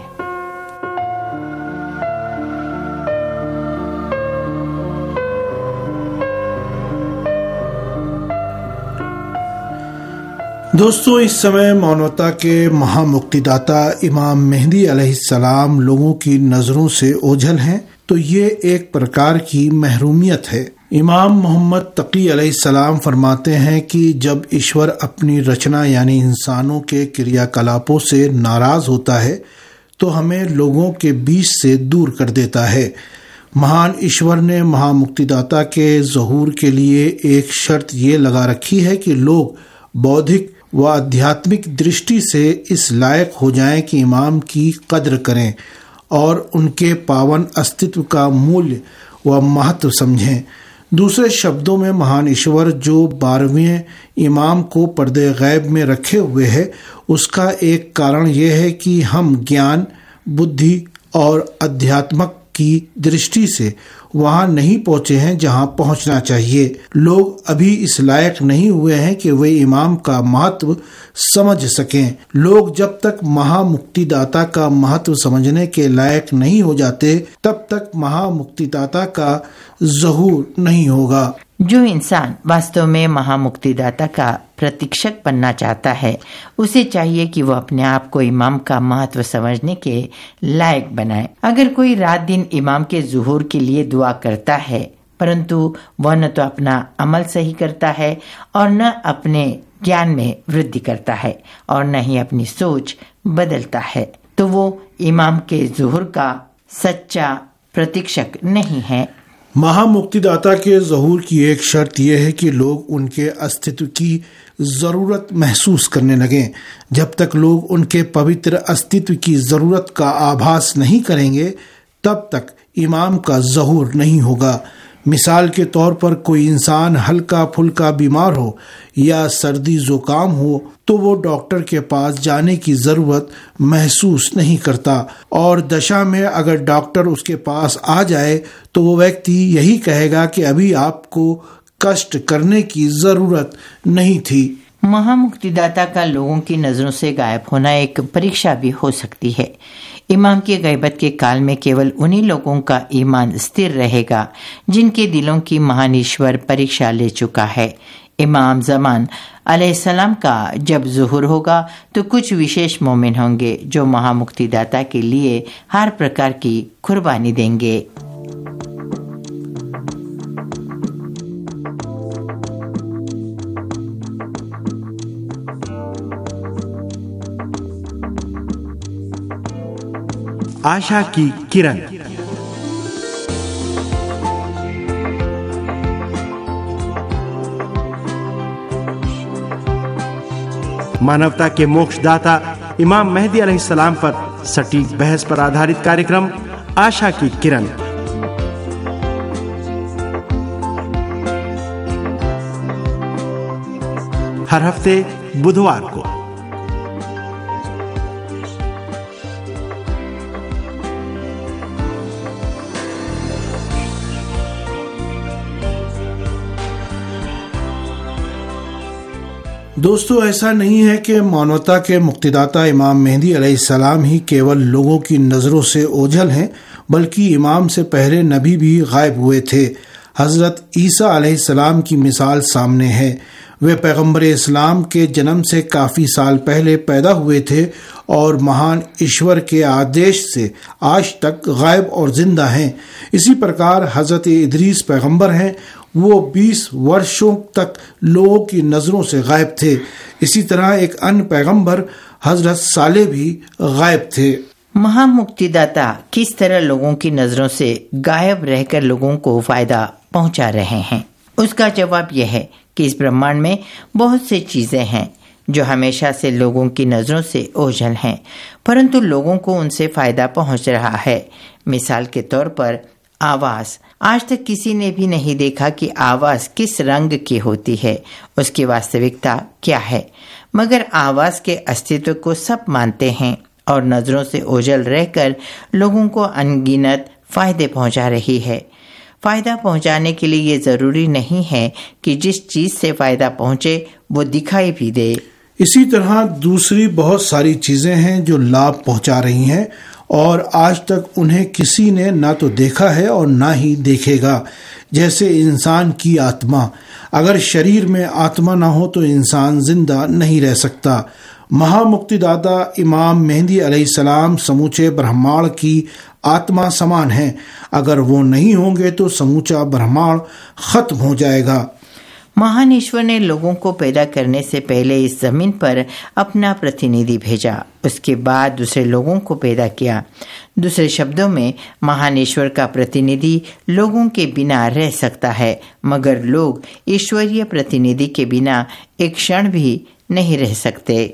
दोस्तों, इस समय मानवता के महामुक्तिदाता इमाम मेहदी अलैहिस्सलाम लोगों की नजरों से ओझल हैं, तो ये एक प्रकार की महरूमियत है। इमाम मोहम्मद तकी अलैहिस्सलाम फरमाते हैं कि जब ईश्वर अपनी रचना यानी इंसानों के क्रियाकलापों से नाराज होता है तो हमें लोगों के बीच से दूर कर देता है। महान ईश्वर ने महामुक्तिदाता के ज़हूर के लिए एक शर्त ये लगा रखी है कि लोग बौद्धिक व आध्यात्मिक दृष्टि से इस लायक हो जाएं कि इमाम की कद्र करें और उनके पावन अस्तित्व का मूल्य व महत्व समझें। दूसरे शब्दों में महान ईश्वर जो बारहवें इमाम को पर्दे गैब में रखे हुए है, उसका एक कारण यह है कि हम ज्ञान, बुद्धि और अध्यात्मक की दृष्टि से वहां नहीं पहुंचे हैं जहां पहुंचना चाहिए। लोग अभी इस लायक नहीं हुए हैं कि वे इमाम का महत्व समझ सकें। लोग जब तक महामुक्तिदाता का महत्व समझने के लायक नहीं हो जाते, तब तक महामुक्तिदाता का ज़हूर नहीं होगा। जो इंसान वास्तव में महामुक्तिदाता का प्रतीक्षक बनना चाहता है, उसे चाहिए कि वह अपने आप को इमाम का महत्व समझने के लायक बनाए। अगर कोई रात दिन इमाम के ज़ुहूर के लिए दुआ करता है, परंतु वह न तो अपना अमल सही करता है और न अपने ज्ञान में वृद्धि करता है और न ही अपनी सोच बदलता है, तो वो इमाम के ज़ुहूर का सच्चा प्रतीक्षक नहीं है। महामुक्तिदाता के ज़हूर की एक शर्त यह है कि लोग उनके अस्तित्व की ज़रूरत महसूस करने लगें। जब तक लोग उनके पवित्र अस्तित्व की ज़रूरत का आभास नहीं करेंगे, तब तक इमाम का ज़हूर नहीं होगा। मिसाल के तौर पर कोई इंसान हल्का फुल्का बीमार हो या सर्दी जुकाम हो तो वो डॉक्टर के पास जाने की ज़रूरत महसूस नहीं करता, और दशा में अगर डॉक्टर उसके पास आ जाए तो वो व्यक्ति यही कहेगा कि अभी आपको कष्ट करने की ज़रूरत नहीं थी। महामुक्तिदाता का लोगों की नजरों से गायब होना एक परीक्षा भी हो सकती है। इमाम की गैबत के काल में केवल उन्हीं लोगों का ईमान स्थिर रहेगा जिनके दिलों की महान ईश्वर परीक्षा ले चुका है। इमाम ज़मान अलैहिस्सलाम का जब ज़ुहूर होगा तो कुछ विशेष मोमिन होंगे जो महामुक्तिदाता के लिए हर प्रकार की कुर्बानी देंगे। आशा की किरण। मानवता के मोक्षदाता इमाम मेहदी अलैहिस्सलाम पर सटीक बहस पर आधारित कार्यक्रम आशा की किरण। हर हफ्ते बुधवार को। दोस्तों, ऐसा नहीं है कि मानवता के मुक्तिदाता इमाम मेहदी अलैहिस्सलाम ही केवल लोगों की नज़रों से ओझल हैं, बल्कि इमाम से पहले नबी भी गायब हुए थे। हज़रत ईसा अलैहिस्सलाम की मिसाल सामने है। वे पैगंबर इस्लाम के जन्म से काफ़ी साल पहले पैदा हुए थे और महान ईश्वर के आदेश से आज तक गायब और जिंदा हैं। इसी प्रकार हज़रत इदरीस पैगंबर हैं, वो बीस वर्षों तक लोगों की नज़रों से गायब थे। इसी तरह एक अन्य पैगंबर हज़रत सालेह भी गायब थे। महामुक्तिदाता किस तरह लोगों की नज़रों से गायब रहकर लोगों को फायदा पहुंचा रहे हैं? उसका जवाब यह है कि इस ब्रह्मांड में बहुत सी चीजें हैं जो हमेशा से लोगों की नज़रों से ओझल हैं, परंतु लोगों को उनसे फायदा पहुंच रहा है। मिसाल के तौर पर आवाज़। आज तक किसी ने भी नहीं देखा कि आवाज़ किस रंग की होती है, उसकी वास्तविकता क्या है, मगर आवाज़ के अस्तित्व को सब मानते हैं और नज़रों से ओझल रहकर लोगों को अनगिनत फायदे पहुंचा रही है। फायदा पहुंचाने के लिए ये जरूरी नहीं है कि जिस चीज से फायदा पहुंचे वो दिखाई भी दे। इसी तरह दूसरी बहुत सारी चीजें हैं जो लाभ पहुंचा रही हैं और आज तक उन्हें किसी ने ना तो देखा है और ना ही देखेगा। जैसे इंसान की आत्मा, अगर शरीर में आत्मा ना हो तो इंसान जिंदा नहीं रह सकता। महामुक्तिदाता इमाम मेहदी अलैहिस्सलाम समूचे ब्रह्मांड की आत्मा समान हैं। अगर वो नहीं होंगे तो समूचा ब्रह्मांड खत्म हो जाएगा। महान ईश्वर ने लोगों को पैदा करने से पहले इस जमीन पर अपना प्रतिनिधि भेजा, उसके बाद दूसरे लोगों को पैदा किया। दूसरे शब्दों में, महान ईश्वर का प्रतिनिधि लोगों के बिना रह सकता है, मगर लोग ईश्वरीय प्रतिनिधि के बिना एक क्षण भी नहीं रह सकते।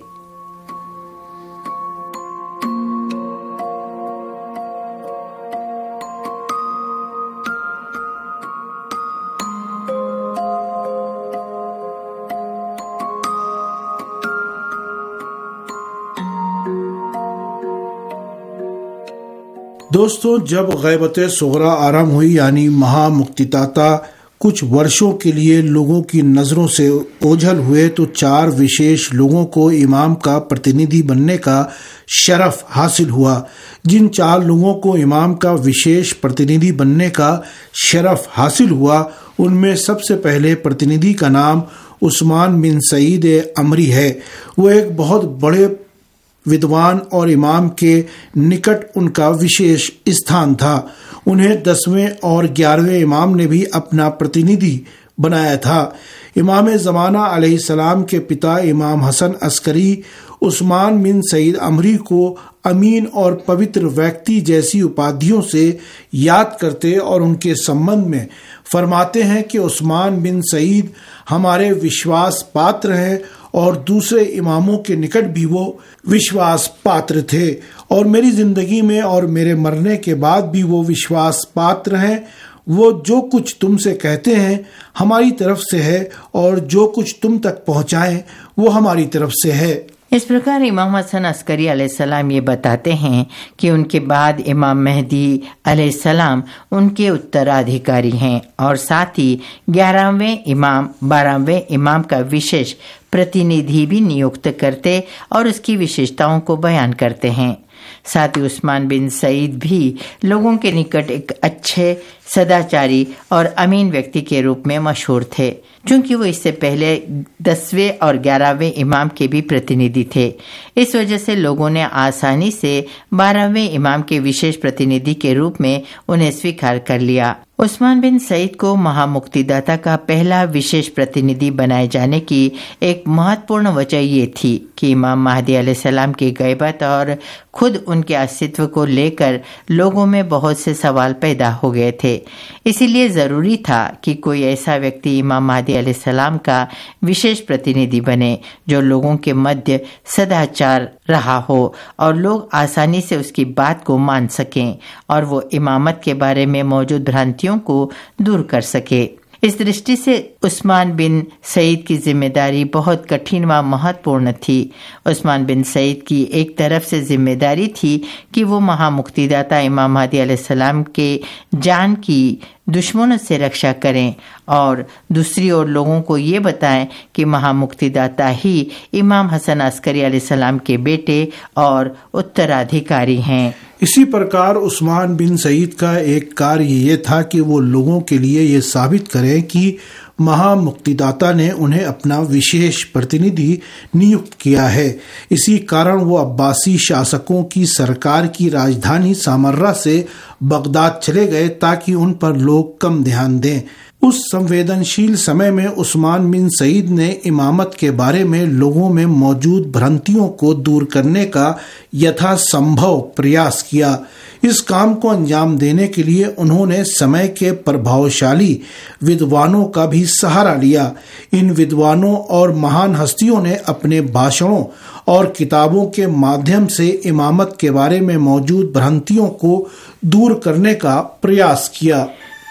दोस्तों, जब गैबत सुगरा आरंभ हुई यानी महामुक्तिदाता कुछ वर्षों के लिए लोगों की नज़रों से ओझल हुए तो चार विशेष लोगों को इमाम का प्रतिनिधि बनने का शरफ हासिल हुआ। जिन चार लोगों को इमाम का विशेष प्रतिनिधि बनने का शरफ हासिल हुआ उनमें सबसे पहले प्रतिनिधि का नाम उस्मान बिन सईद अमरी है। वो एक बहुत बड़े विद्वान और इमाम के निकट उनका विशेष स्थान था। उन्हें दसवें और ग्यारहवें इमाम ने भी अपना प्रतिनिधि बनाया था। इमाम ज़माना अलैहिस्सलाम के पिता इमाम हसन अस्करी उस्मान बिन सईद अमरी को अमीन और पवित्र व्यक्ति जैसी उपाधियों से याद करते और उनके संबंध में फरमाते हैं कि उस्मान बिन सईद हमारे विश्वास पात्र हैं और दूसरे इमामों के निकट भी वो विश्वास पात्र थे और मेरी जिंदगी में और मेरे मरने के बाद भी वो विश्वास पात्र हैं। वो जो कुछ तुमसे कहते हैं हमारी तरफ से है और जो कुछ तुम तक पहुंचाएं वो हमारी तरफ से है। इस प्रकार इमाम हसन अस्करी अलैहिस्सलाम ये बताते हैं कि उनके बाद इमाम मेहदी अलैहिस्सलाम उनके उत्तराधिकारी हैं और साथ ही ग्यारहवें इमाम बारहवें इमाम का विशेष प्रतिनिधि भी नियुक्त करते और उसकी विशेषताओं को बयान करते हैं। साथ ही उस्मान बिन सईद भी लोगों के निकट एक अच्छे सदाचारी और अमीन व्यक्ति के रूप में मशहूर थे, क्योंकि वो इससे पहले दसवें और ग्यारहवें इमाम के भी प्रतिनिधि थे। इस वजह से लोगों ने आसानी से बारहवें इमाम के विशेष प्रतिनिधि के रूप में उन्हें स्वीकार कर लिया। उस्मान बिन सईद को महामुक्तिदाता का पहला विशेष प्रतिनिधि बनाए जाने की एक महत्वपूर्ण वजह ये थी कि इमाम महदी अलैहिस्सलाम की गैबत और खुद उनके अस्तित्व को लेकर लोगों में बहुत से सवाल पैदा हो गए थे। इसीलिए जरूरी था कि कोई ऐसा व्यक्ति इमाम महदी अलैहिस्सलाम का विशेष प्रतिनिधि बने, जो लोगों के मध्य सदाचार रहा हो और लोग आसानी से उसकी बात को मान सकें और वो इमामत के बारे में मौजूद भ्रांतियों को दूर कर सके। इस दृष्टि से उस्मान बिन सईद की जिम्मेदारी बहुत कठिन व महत्वपूर्ण थी। उस्मान बिन सईद की एक तरफ से जिम्मेदारी थी कि वो महामुक्तिदाता इमाम महदी अलैहिस्सलाम के जान की दुश्मनों से रक्षा करें और दूसरी ओर लोगों को ये बताएं कि महामुक्तिदाता ही इमाम हसन अस्करी अलैहिस्सलाम के बेटे और उत्तराधिकारी हैं। इसी प्रकार उस्मान बिन सईद का एक कार्य ये था कि वो लोगों के लिए ये साबित करें कि महामुक्तिदाता ने उन्हें अपना विशेष प्रतिनिधि नियुक्त किया है। इसी कारण वो अब्बासी शासकों की सरकार की राजधानी सामर्रा से बगदाद चले गए ताकि उन पर लोग कम ध्यान दें। उस संवेदनशील समय में उस्मान बिन सईद ने इमामत के बारे में लोगों में मौजूद भ्रांतियों को दूर करने का यथासंभव प्रयास किया। इस काम को अंजाम देने के लिए उन्होंने समय के प्रभावशाली विद्वानों का भी सहारा लिया। इन विद्वानों और महान हस्तियों ने अपने भाषणों और किताबों के माध्यम से इमामत के बारे में मौजूद भ्रांतियों को दूर करने का प्रयास किया।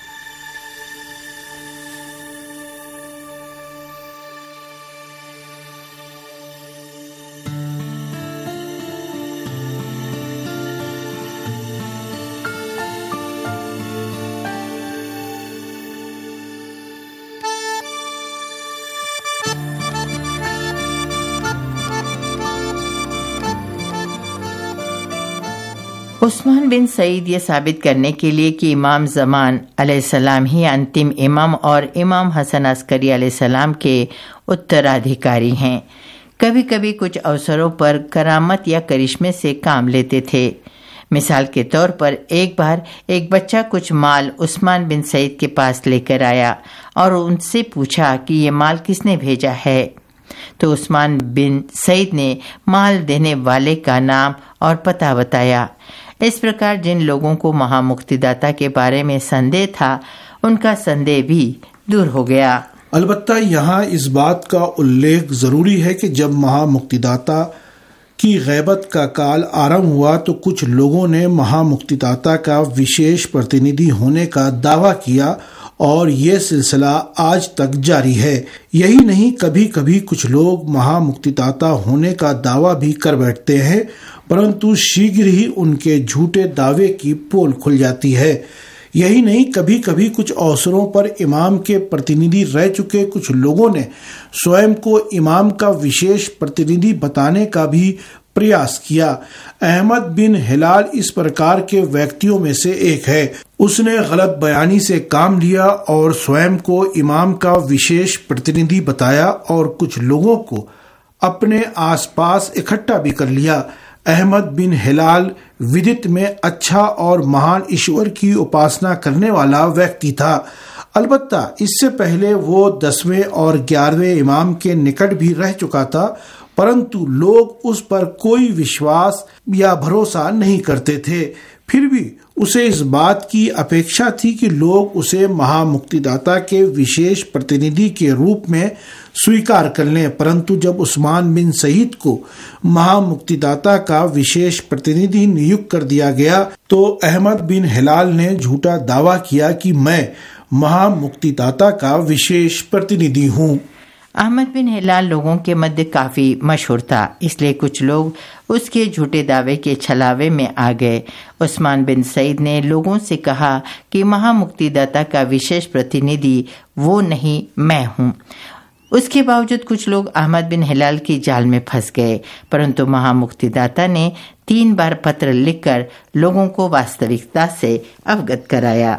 उस्मान बिन सईद ये साबित करने के लिए कि इमाम ज़मान अलैहिस्सलाम ही अंतिम इमाम और इमाम हसन अस्करी अलैहिस्सलाम के उत्तराधिकारी हैं, कभी कभी कुछ अवसरों पर करामत या करिश्मे से काम लेते थे। मिसाल के तौर पर एक बार एक बच्चा कुछ माल उस्मान बिन सईद के पास लेकर आया और उनसे पूछा कि ये माल किसने भेजा है। तो उस्मान बिन सईद ने माल देने वाले का नाम और पता बताया। इस प्रकार जिन लोगों को महामुक्तिदाता के बारे में संदेह था, उनका संदेह भी दूर हो गया। अलबत्ता यहाँ इस बात का उल्लेख जरूरी है कि जब महामुक्तिदाता की गैबत का काल आरंभ हुआ तो कुछ लोगों ने महामुक्तिदाता का विशेष प्रतिनिधि होने का दावा किया और ये सिलसिला आज तक जारी है। यही नहीं, कभी कभी कुछ लोग महामुक्तिदाता होने का दावा भी कर बैठते हैं, परंतु शीघ्र ही उनके झूठे दावे की पोल खुल जाती है। यही नहीं, कभी कभी कुछ अवसरों पर इमाम के प्रतिनिधि रह चुके कुछ लोगों ने स्वयं को इमाम का विशेष प्रतिनिधि बताने का भी प्रयास किया। अहमद बिन हिलाल इस प्रकार के व्यक्तियों में से एक है। उसने गलत बयानी से काम लिया और स्वयं को इमाम का विशेष प्रतिनिधि बताया और कुछ लोगों को अपने आसपास इकट्ठा भी कर लिया। अहमद बिन हिलाल विदित में अच्छा और महान ईश्वर की उपासना करने वाला व्यक्ति था। अलबत्ता इससे पहले वो दसवें और ग्यारहवें इमाम के निकट भी रह चुका था, परंतु लोग उस पर कोई विश्वास या भरोसा नहीं करते थे। फिर भी उसे इस बात की अपेक्षा थी कि लोग उसे महामुक्तिदाता के विशेष प्रतिनिधि के रूप में स्वीकार कर लें। परंतु जब उस्मान बिन सईद को महामुक्तिदाता का विशेष प्रतिनिधि नियुक्त कर दिया गया तो अहमद बिन हिलाल ने झूठा दावा किया कि मैं महामुक्तिदाता का विशेष प्रतिनिधि हूँ। अहमद बिन हिलाल लोगों के मध्य काफी मशहूर था, इसलिए कुछ लोग उसके झूठे दावे के छलावे में आ गए। उस्मान बिन सईद ने लोगों से कहा कि महामुक्तिदाता का विशेष प्रतिनिधि वो नहीं, मैं हूँ। उसके बावजूद कुछ लोग अहमद बिन हिलाल की जाल में फंस गए, परंतु महामुक्तिदाता ने तीन बार पत्र लिखकर लोगों को वास्तविकता से अवगत कराया।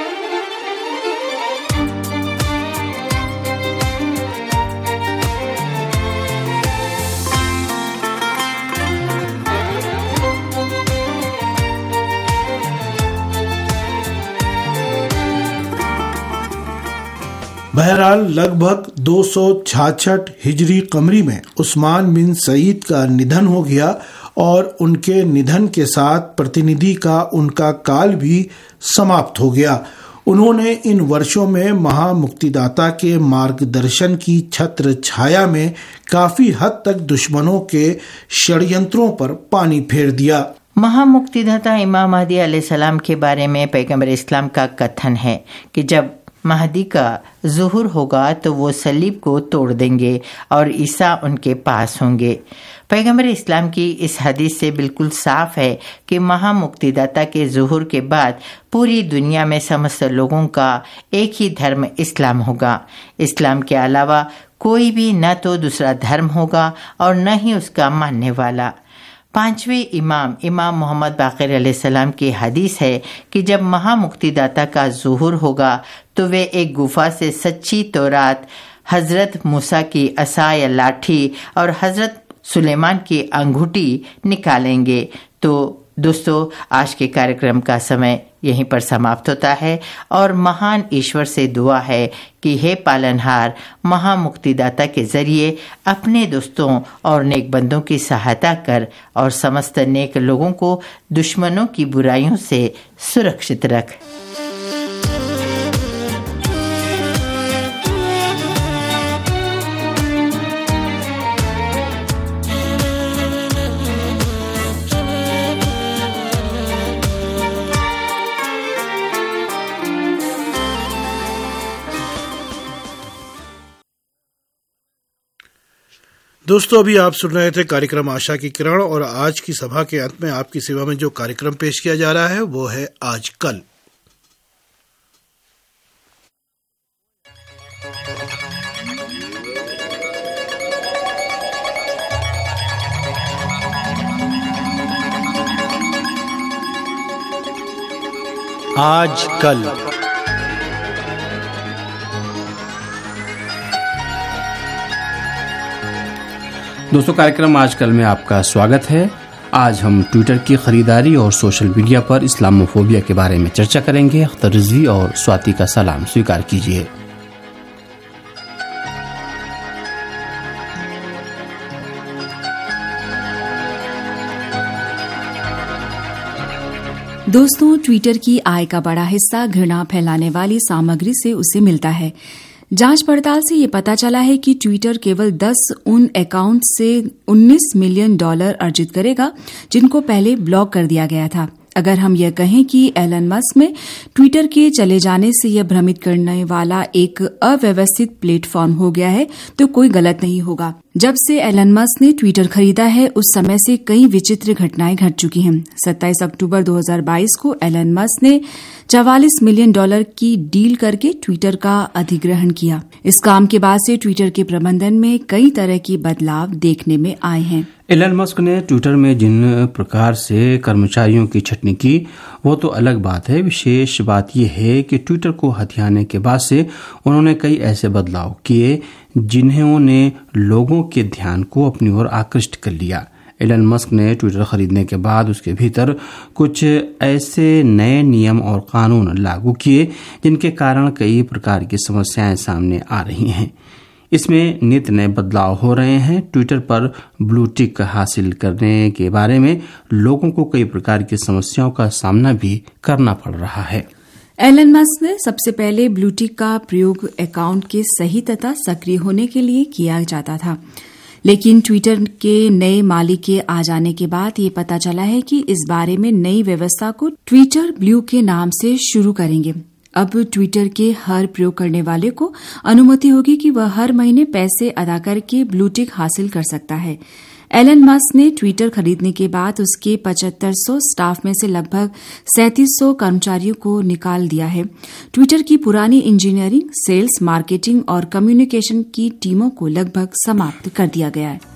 बहरहाल लगभग दो सौ छियासठ हिजरी कमरी में उस्मान बिन सईद का निधन हो गया और उनके निधन के साथ प्रतिनिधि का उनका काल भी समाप्त हो गया। उन्होंने इन वर्षों में महामुक्तिदाता के मार्गदर्शन की छत्र छाया में काफी हद तक दुश्मनों के षड्यंत्रों पर पानी फेर दिया। महामुक्तिदाता इमाम महदी अलैहिस्सलाम के बारे में पैगंबर इस्लाम का कथन है कि जब महदी का ज़ुहूर होगा तो वो सलीब को तोड़ देंगे और ईसा उनके पास होंगे। पैगंबर इस्लाम की इस हदीस से बिल्कुल साफ है कि महामुक्तिदाता के ज़ुहूर के बाद पूरी दुनिया में समस्त लोगों का एक ही धर्म इस्लाम होगा। इस्लाम के अलावा कोई भी न तो दूसरा धर्म होगा और न ही उसका मानने वाला। पांचवें इमाम इमाम मोहम्मद बाक़िर अलैहिस्सलाम की हदीस है कि जब महामुक्तिदाता का ज़ुहूर होगा तो वे एक गुफा से सच्ची तौरात, हजरत मूसा की असा या लाठी और हजरत सुलेमान की अंगूठी निकालेंगे। तो दोस्तों, आज के कार्यक्रम का समय यहीं पर समाप्त होता है और महान ईश्वर से दुआ है कि हे पालनहार, महामुक्तिदाता के जरिए अपने दोस्तों और नेक बंदों की सहायता कर और समस्त नेक लोगों को दुश्मनों की बुराइयों से सुरक्षित रख। दोस्तों, अभी आप सुन रहे थे कार्यक्रम आशा की किरण और आज की सभा के अंत में आपकी सेवा में जो कार्यक्रम पेश किया जा रहा है वो है आज कल। आज कल दोस्तों, कार्यक्रम आजकल में आपका स्वागत है। आज हम ट्विटर की खरीदारी और सोशल मीडिया पर इस्लामोफोबिया के बारे में चर्चा करेंगे। अख्तर रिजवी और स्वाति का सलाम स्वीकार कीजिए। दोस्तों, ट्विटर की आय का बड़ा हिस्सा घृणा फैलाने वाली सामग्री से उसे मिलता है। जांच पड़ताल से ये पता चला है कि ट्विटर केवल दस उन अकाउंट से उन्नीस मिलियन डॉलर अर्जित करेगा जिनको पहले ब्लॉक कर दिया गया था। अगर हम यह कहें कि एलन मस्क में ट्विटर के चले जाने से यह भ्रमित करने वाला एक अव्यवस्थित प्लेटफॉर्म हो गया है तो कोई गलत नहीं होगा। जब से एलन मस्क ने ट्विटर खरीदा है उस समय से कई विचित्र घटनाएं घट चुकी हैं। सत्ताईस अक्टूबर दो हज़ार बाईस को एलन मस्क ने चवालीस मिलियन डॉलर की डील करके ट्विटर का अधिग्रहण किया। इस काम के बाद से ट्विटर के प्रबंधन में कई तरह की बदलाव देखने में आए हैं। एलन मस्क ने ट्विटर में जिन प्रकार से कर्मचारियों की छटनी की वो तो अलग बात है। विशेष बात यह है कि ट्विटर को हथियाने के बाद से उन्होंने कई ऐसे बदलाव किए जिन्होंने लोगों के ध्यान को अपनी ओर आकृष्ट कर लिया। एलन मस्क ने ट्विटर खरीदने के बाद उसके भीतर कुछ ऐसे नए नियम और कानून लागू किए जिनके कारण कई प्रकार की समस्याएं सामने आ रही हैं। इसमें नित नए बदलाव हो रहे हैं। ट्विटर पर ब्लू टिक हासिल करने के बारे में लोगों को कई प्रकार की समस्याओं का सामना भी करना पड़ रहा है। एलन मस्क ने सबसे पहले ब्लू टिक का प्रयोग अकाउंट के सही तथा सक्रिय होने के लिए किया जाता था, लेकिन ट्विटर के नए मालिक के आ जाने के बाद ये पता चला है कि इस बारे में नई व्यवस्था को ट्विटर ब्लू के नाम से शुरू करेंगे। अब ट्विटर के हर प्रयोग करने वाले को अनुमति होगी कि वह हर महीने पैसे अदा करके ब्लू टिक हासिल कर सकता है। एलन मस्क ने ट्विटर खरीदने के बाद उसके पचहत्तर सौ स्टाफ में से लगभग सैंतीस सौ कर्मचारियों को निकाल दिया है। ट्विटर की पुरानी इंजीनियरिंग, सेल्स, मार्केटिंग और कम्युनिकेशन की टीमों को लगभग समाप्त कर दिया गया है।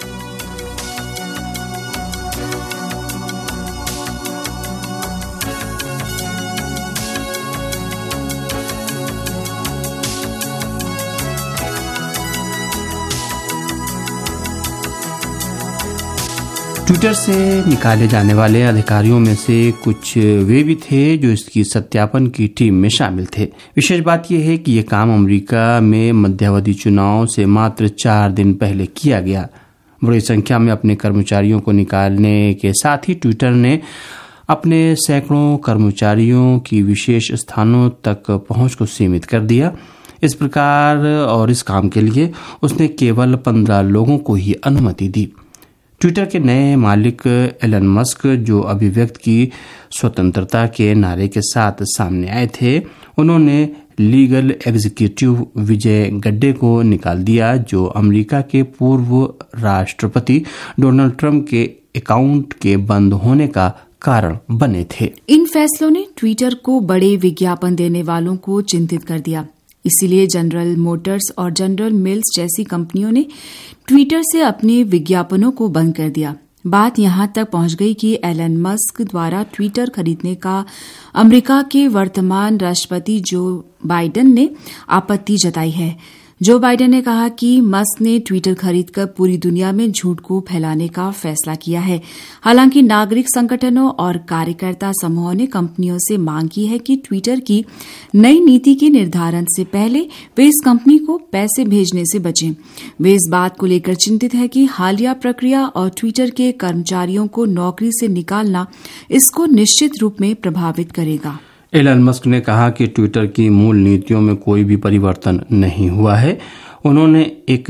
ट्विटर से निकाले जाने वाले अधिकारियों में से कुछ वे भी थे जो इसकी सत्यापन की टीम में शामिल थे। विशेष बात यह है कि यह काम अमेरिका में मध्यावधि चुनाव से मात्र चार दिन पहले किया गया। बड़ी संख्या में अपने कर्मचारियों को निकालने के साथ ही ट्विटर ने अपने सैकड़ों कर्मचारियों की विशेष स्थानों तक पहुंच को सीमित कर दिया। इस प्रकार और इस काम के लिए उसने केवल पंद्रह लोगों को ही अनुमति दी। ट्विटर के नए मालिक एलन मस्क, जो अभिव्यक्त की स्वतंत्रता के नारे के साथ सामने आए थे, उन्होंने लीगल एग्जीक्यूटिव विजय गड्डे को निकाल दिया, जो अमेरिका के पूर्व राष्ट्रपति डोनाल्ड ट्रंप के अकाउंट के बंद होने का कारण बने थे। इन फैसलों ने ट्विटर को बड़े विज्ञापन देने वालों को चिंतित कर दिया। इसीलिए जनरल मोटर्स और जनरल मिल्स जैसी कंपनियों ने ट्विटर से अपने विज्ञापनों को बंद कर दिया। बात यहां तक पहुंच गई कि एलन मस्क द्वारा ट्विटर खरीदने का अमेरिका के वर्तमान राष्ट्रपति जो बाइडेन ने आपत्ति जताई है। जो बाइडेन ने कहा कि मस्क ने ट्विटर खरीदकर पूरी दुनिया में झूठ को फैलाने का फैसला किया है। हालांकि नागरिक संगठनों और कार्यकर्ता समूहों ने कंपनियों से मांग की है कि ट्विटर की नई नीति के निर्धारण से पहले वे इस कंपनी को पैसे भेजने से बचें। वे इस बात को लेकर चिंतित है कि हालिया प्रक्रिया और ट्विटर के कर्मचारियों को नौकरी से निकालना इसको निश्चित रूप में प्रभावित करेगा। एलन मस्क ने कहा कि ट्विटर की मूल नीतियों में कोई भी परिवर्तन नहीं हुआ है। उन्होंने एक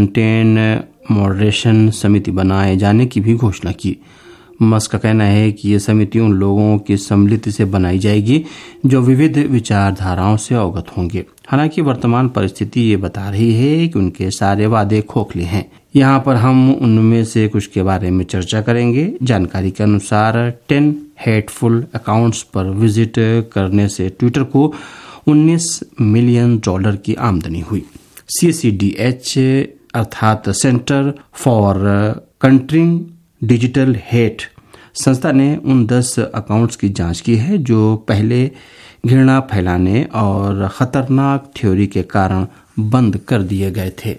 कंटेंट मॉडरेशन समिति बनाए जाने की भी घोषणा की। मस्क का कहना है कि ये समिति उन लोगों की सम्मिलित से बनाई जाएगी जो विविध विचारधाराओं से अवगत होंगे। हालांकि वर्तमान परिस्थिति ये बता रही है कि उनके सारे वादे खोखले हैं। यहाँ पर हम उनमें से कुछ के बारे में चर्चा करेंगे। जानकारी के अनुसार टेन हेटफुल अकाउंट्स पर विजिट करने से ट्विटर को उन्नीस मिलियन डॉलर की आमदनी हुई। सी सी डी एच अर्थात Center for Countering Digital Hate संस्था ने उन दस अकाउंट्स की जांच की है जो पहले घृणा फैलाने और खतरनाक थ्योरी के कारण बंद कर दिए गए थे।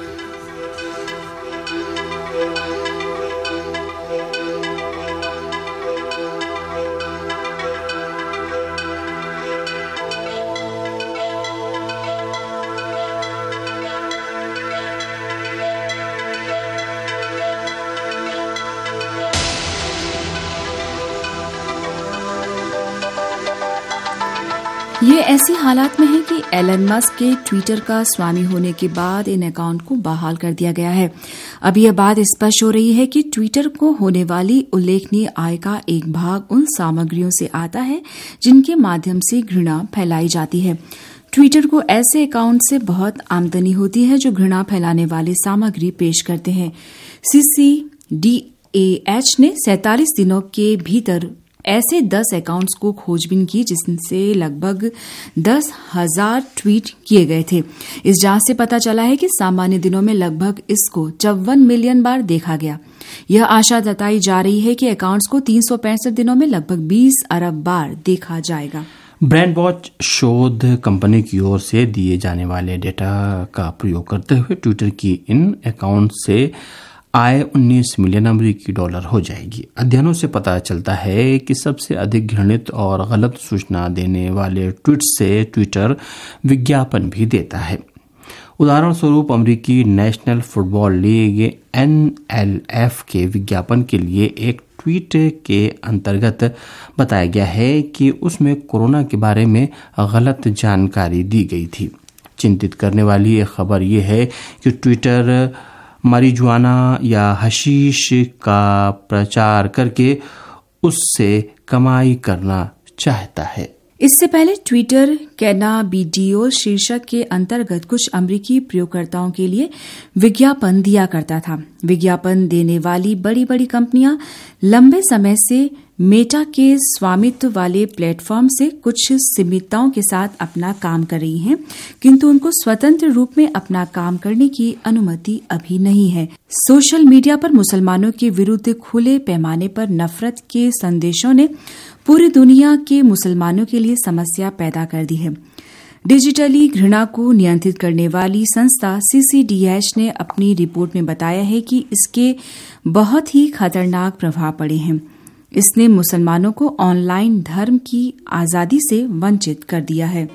ये ऐसी हालात में है कि एलन मस्क के ट्विटर का स्वामी होने के बाद इन अकाउंट को बहाल कर दिया गया है। अब यह बात स्पष्ट हो रही है कि ट्विटर को होने वाली उल्लेखनीय आय का एक भाग उन सामग्रियों से आता है जिनके माध्यम से घृणा फैलाई जाती है। ट्विटर को ऐसे अकाउंट से बहुत आमदनी होती है जो घृणा फैलाने वाली सामग्री पेश करते हैं। सी सी डी ए एच ने सैंतालीस दिनों के भीतर ऐसे दस अकाउंट्स को खोजबीन की जिनसे लगभग दस हजार ट्वीट किए गए थे। इस जांच से पता चला है कि सामान्य दिनों में लगभग इसको चौवन मिलियन बार देखा गया। यह आशा जताई जा रही है कि अकाउंट्स को तीन सौ पैंसठ दिनों में लगभग बीस अरब बार देखा जाएगा। ब्रांड वॉच शोध कंपनी की ओर से दिए जाने वाले डेटा का प्रयोग करते हुए ट्विटर की इन अकाउंट से आय उन्नीस मिलियन अमेरिकी डॉलर हो जाएगी। अध्ययनों से पता चलता है कि सबसे अधिक घृणित और गलत सूचना देने वाले ट्वीट्स से ट्विटर विज्ञापन भी देता है। उदाहरण स्वरूप अमेरिकी National Football League N F L के विज्ञापन के लिए एक ट्वीट के अंतर्गत बताया गया है कि उसमें कोरोना के बारे में गलत जानकारी दी गई थी। चिंतित करने वाली एक खबर यह है कि ट्विटर मारिजुआना या हशीश का प्रचार करके उससे कमाई करना चाहता है। इससे पहले ट्विटर कैनाबिडियोल शीर्षक के अंतर्गत कुछ अमेरिकी प्रयोगकर्ताओं के लिए विज्ञापन दिया करता था। विज्ञापन देने वाली बड़ी बड़ी कंपनियां लंबे समय से मेटा के स्वामित्व वाले प्लेटफॉर्म से कुछ सीमितताओं के साथ अपना काम कर रही हैं, किंतु उनको स्वतंत्र रूप में अपना काम करने की अनुमति अभी नहीं है। सोशल मीडिया पर मुसलमानों के विरुद्ध खुले पैमाने पर नफरत के संदेशों ने पूरी दुनिया के मुसलमानों के लिए समस्या पैदा कर दी है। डिजिटली घृणा को नियंत्रित करने वाली संस्था सी सी डी एच ने अपनी रिपोर्ट में बताया है कि इसके बहुत ही खतरनाक प्रभाव पड़े हैं। इसने मुसलमानों को ऑनलाइन धर्म की आजादी से वंचित कर दिया है।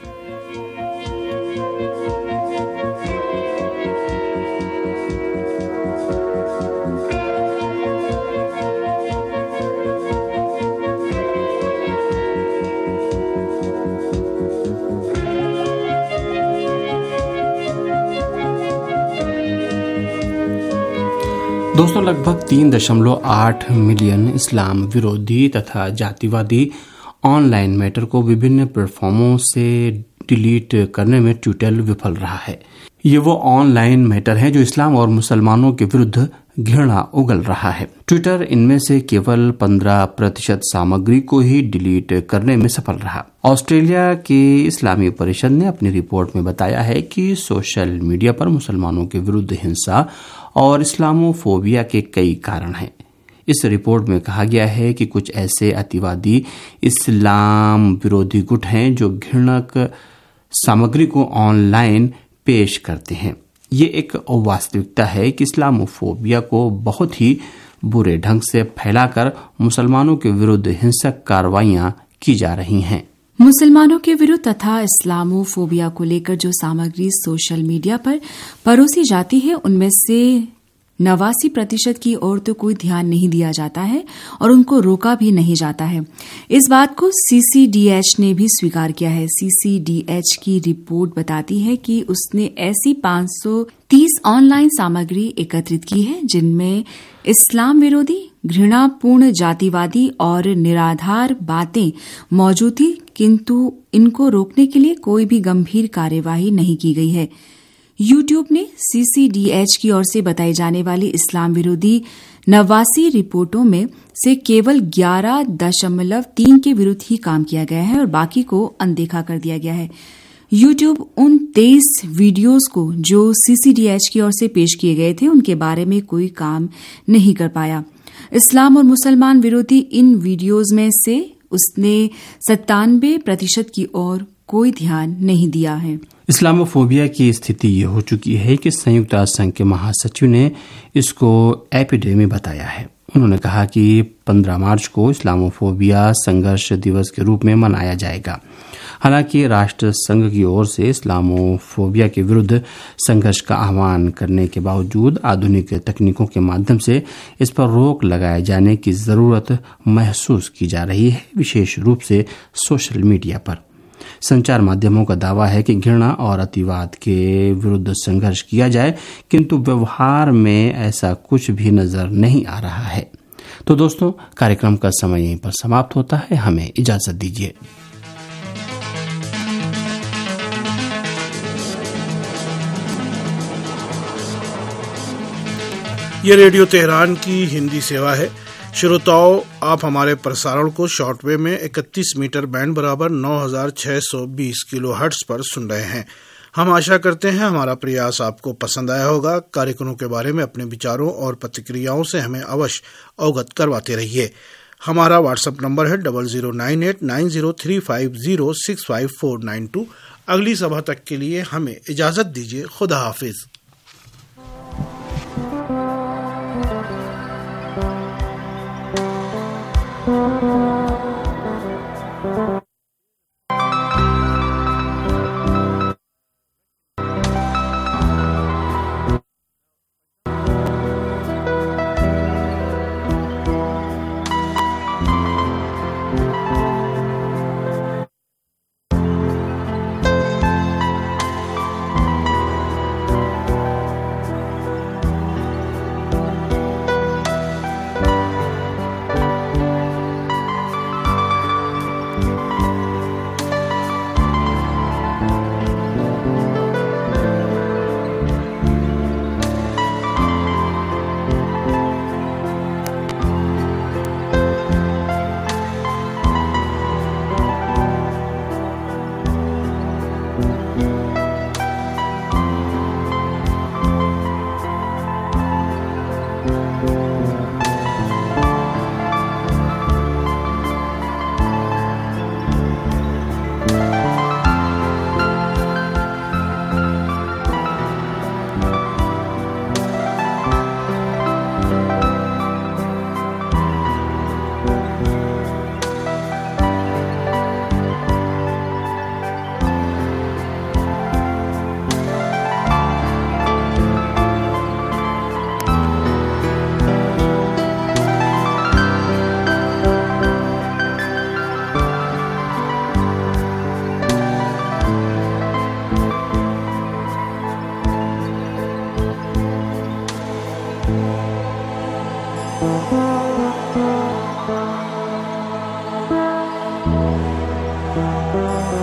दोस्तों, लगभग तीन दशमलव आठ मिलियन इस्लाम विरोधी तथा जातिवादी ऑनलाइन मैटर को विभिन्न प्लेटफॉर्मों से डिलीट करने में ट्विटर विफल रहा है। ये वो ऑनलाइन मैटर है जो इस्लाम और मुसलमानों के विरुद्ध घृणा उगल रहा है। ट्विटर इनमें से केवल पंद्रह प्रतिशत सामग्री को ही डिलीट करने में सफल रहा। ऑस्ट्रेलिया के इस्लामी परिषद ने अपनी रिपोर्ट में बताया है कि सोशल मीडिया पर मुसलमानों के विरुद्ध हिंसा और इस्लामोफोबिया के कई कारण हैं। इस रिपोर्ट में कहा गया है कि कुछ ऐसे अतिवादी इस्लाम विरोधी गुट हैं जो घृणक सामग्री को ऑनलाइन पेश करते हैं। ये एक वास्तविकता है कि इस्लामोफोबिया को बहुत ही बुरे ढंग से फैलाकर मुसलमानों के विरुद्ध हिंसक कार्रवाइयां की जा रही हैं। मुसलमानों के विरुद्ध तथा इस्लामोफोबिया को लेकर जो सामग्री सोशल मीडिया पर परोसी जाती है उनमें से नवासी प्रतिशत की ओर तो कोई ध्यान नहीं दिया जाता है और उनको रोका भी नहीं जाता है। इस बात को सीसीडीएच ने भी स्वीकार किया है। सीसीडीएच की रिपोर्ट बताती है कि उसने ऐसी पाँच सौ तीस ऑनलाइन सामग्री एकत्रित की है जिनमें इस्लाम विरोधी, घृणापूर्ण, जातिवादी और निराधार बातें मौजूद थी, किंतु इनको रोकने के लिए कोई भी गंभीर कार्यवाही नहीं की गई है। यूट्यूब ने सीसीडीएच की ओर से बताई जाने वाली इस्लाम विरोधी नवासी रिपोर्टों में से केवल ग्यारह दशमलव तीन के विरुद्ध ही काम किया गया है और बाकी को अनदेखा कर दिया गया है। यूट्यूब उन तेईस वीडियोस को जो सीसीडीएच की ओर से पेश किए गए थे उनके बारे में कोई काम नहीं कर पाया। इस्लाम और मुसलमान विरोधी इन वीडियोज में से उसने सत्तानवे प्रतिशत की ओर कोई ध्यान नहीं दिया है। इस्लामोफोबिया की स्थिति ये हो चुकी है कि संयुक्त राष्ट्र संघ के महासचिव ने इसको एपिडेमी बताया है। उन्होंने कहा कि पंद्रह मार्च को इस्लामोफोबिया संघर्ष दिवस के रूप में मनाया जाएगा। हालांकि राष्ट्र संघ की ओर से इस्लामोफोबिया के विरुद्ध संघर्ष का आह्वान करने के बावजूद आधुनिक तकनीकों के माध्यम से इस पर रोक लगाए जाने की जरूरत महसूस की जा रही है, विशेष रूप से सोशल मीडिया पर। संचार माध्यमों का दावा है कि घृणा और अतिवाद के विरुद्ध संघर्ष किया जाए, किंतु व्यवहार में ऐसा कुछ भी नजर नहीं आ रहा है। तो दोस्तों, कार्यक्रम का समय यहीं पर समाप्त होता है। हमें इजाजत दीजिए। ये रेडियो तेहरान की हिंदी सेवा है। श्रोताओं, आप हमारे प्रसारण को शॉर्टवेव में इकतीस मीटर बैंड बराबर नौ हजार छह सौ बीस किलो हर्ट्ज पर सुन रहे हैं। हम आशा करते हैं हमारा प्रयास आपको पसंद आया होगा। कार्यक्रमों के बारे में अपने विचारों और प्रतिक्रियाओं से हमें अवश्य अवगत करवाते रहिए। हमारा व्हाट्सएप नंबर है double zero nine eight nine zero three five zero six five four nine two. अगली सभा तक के लिए हमें इजाजत दीजिए। खुदा हाफिज।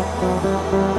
है।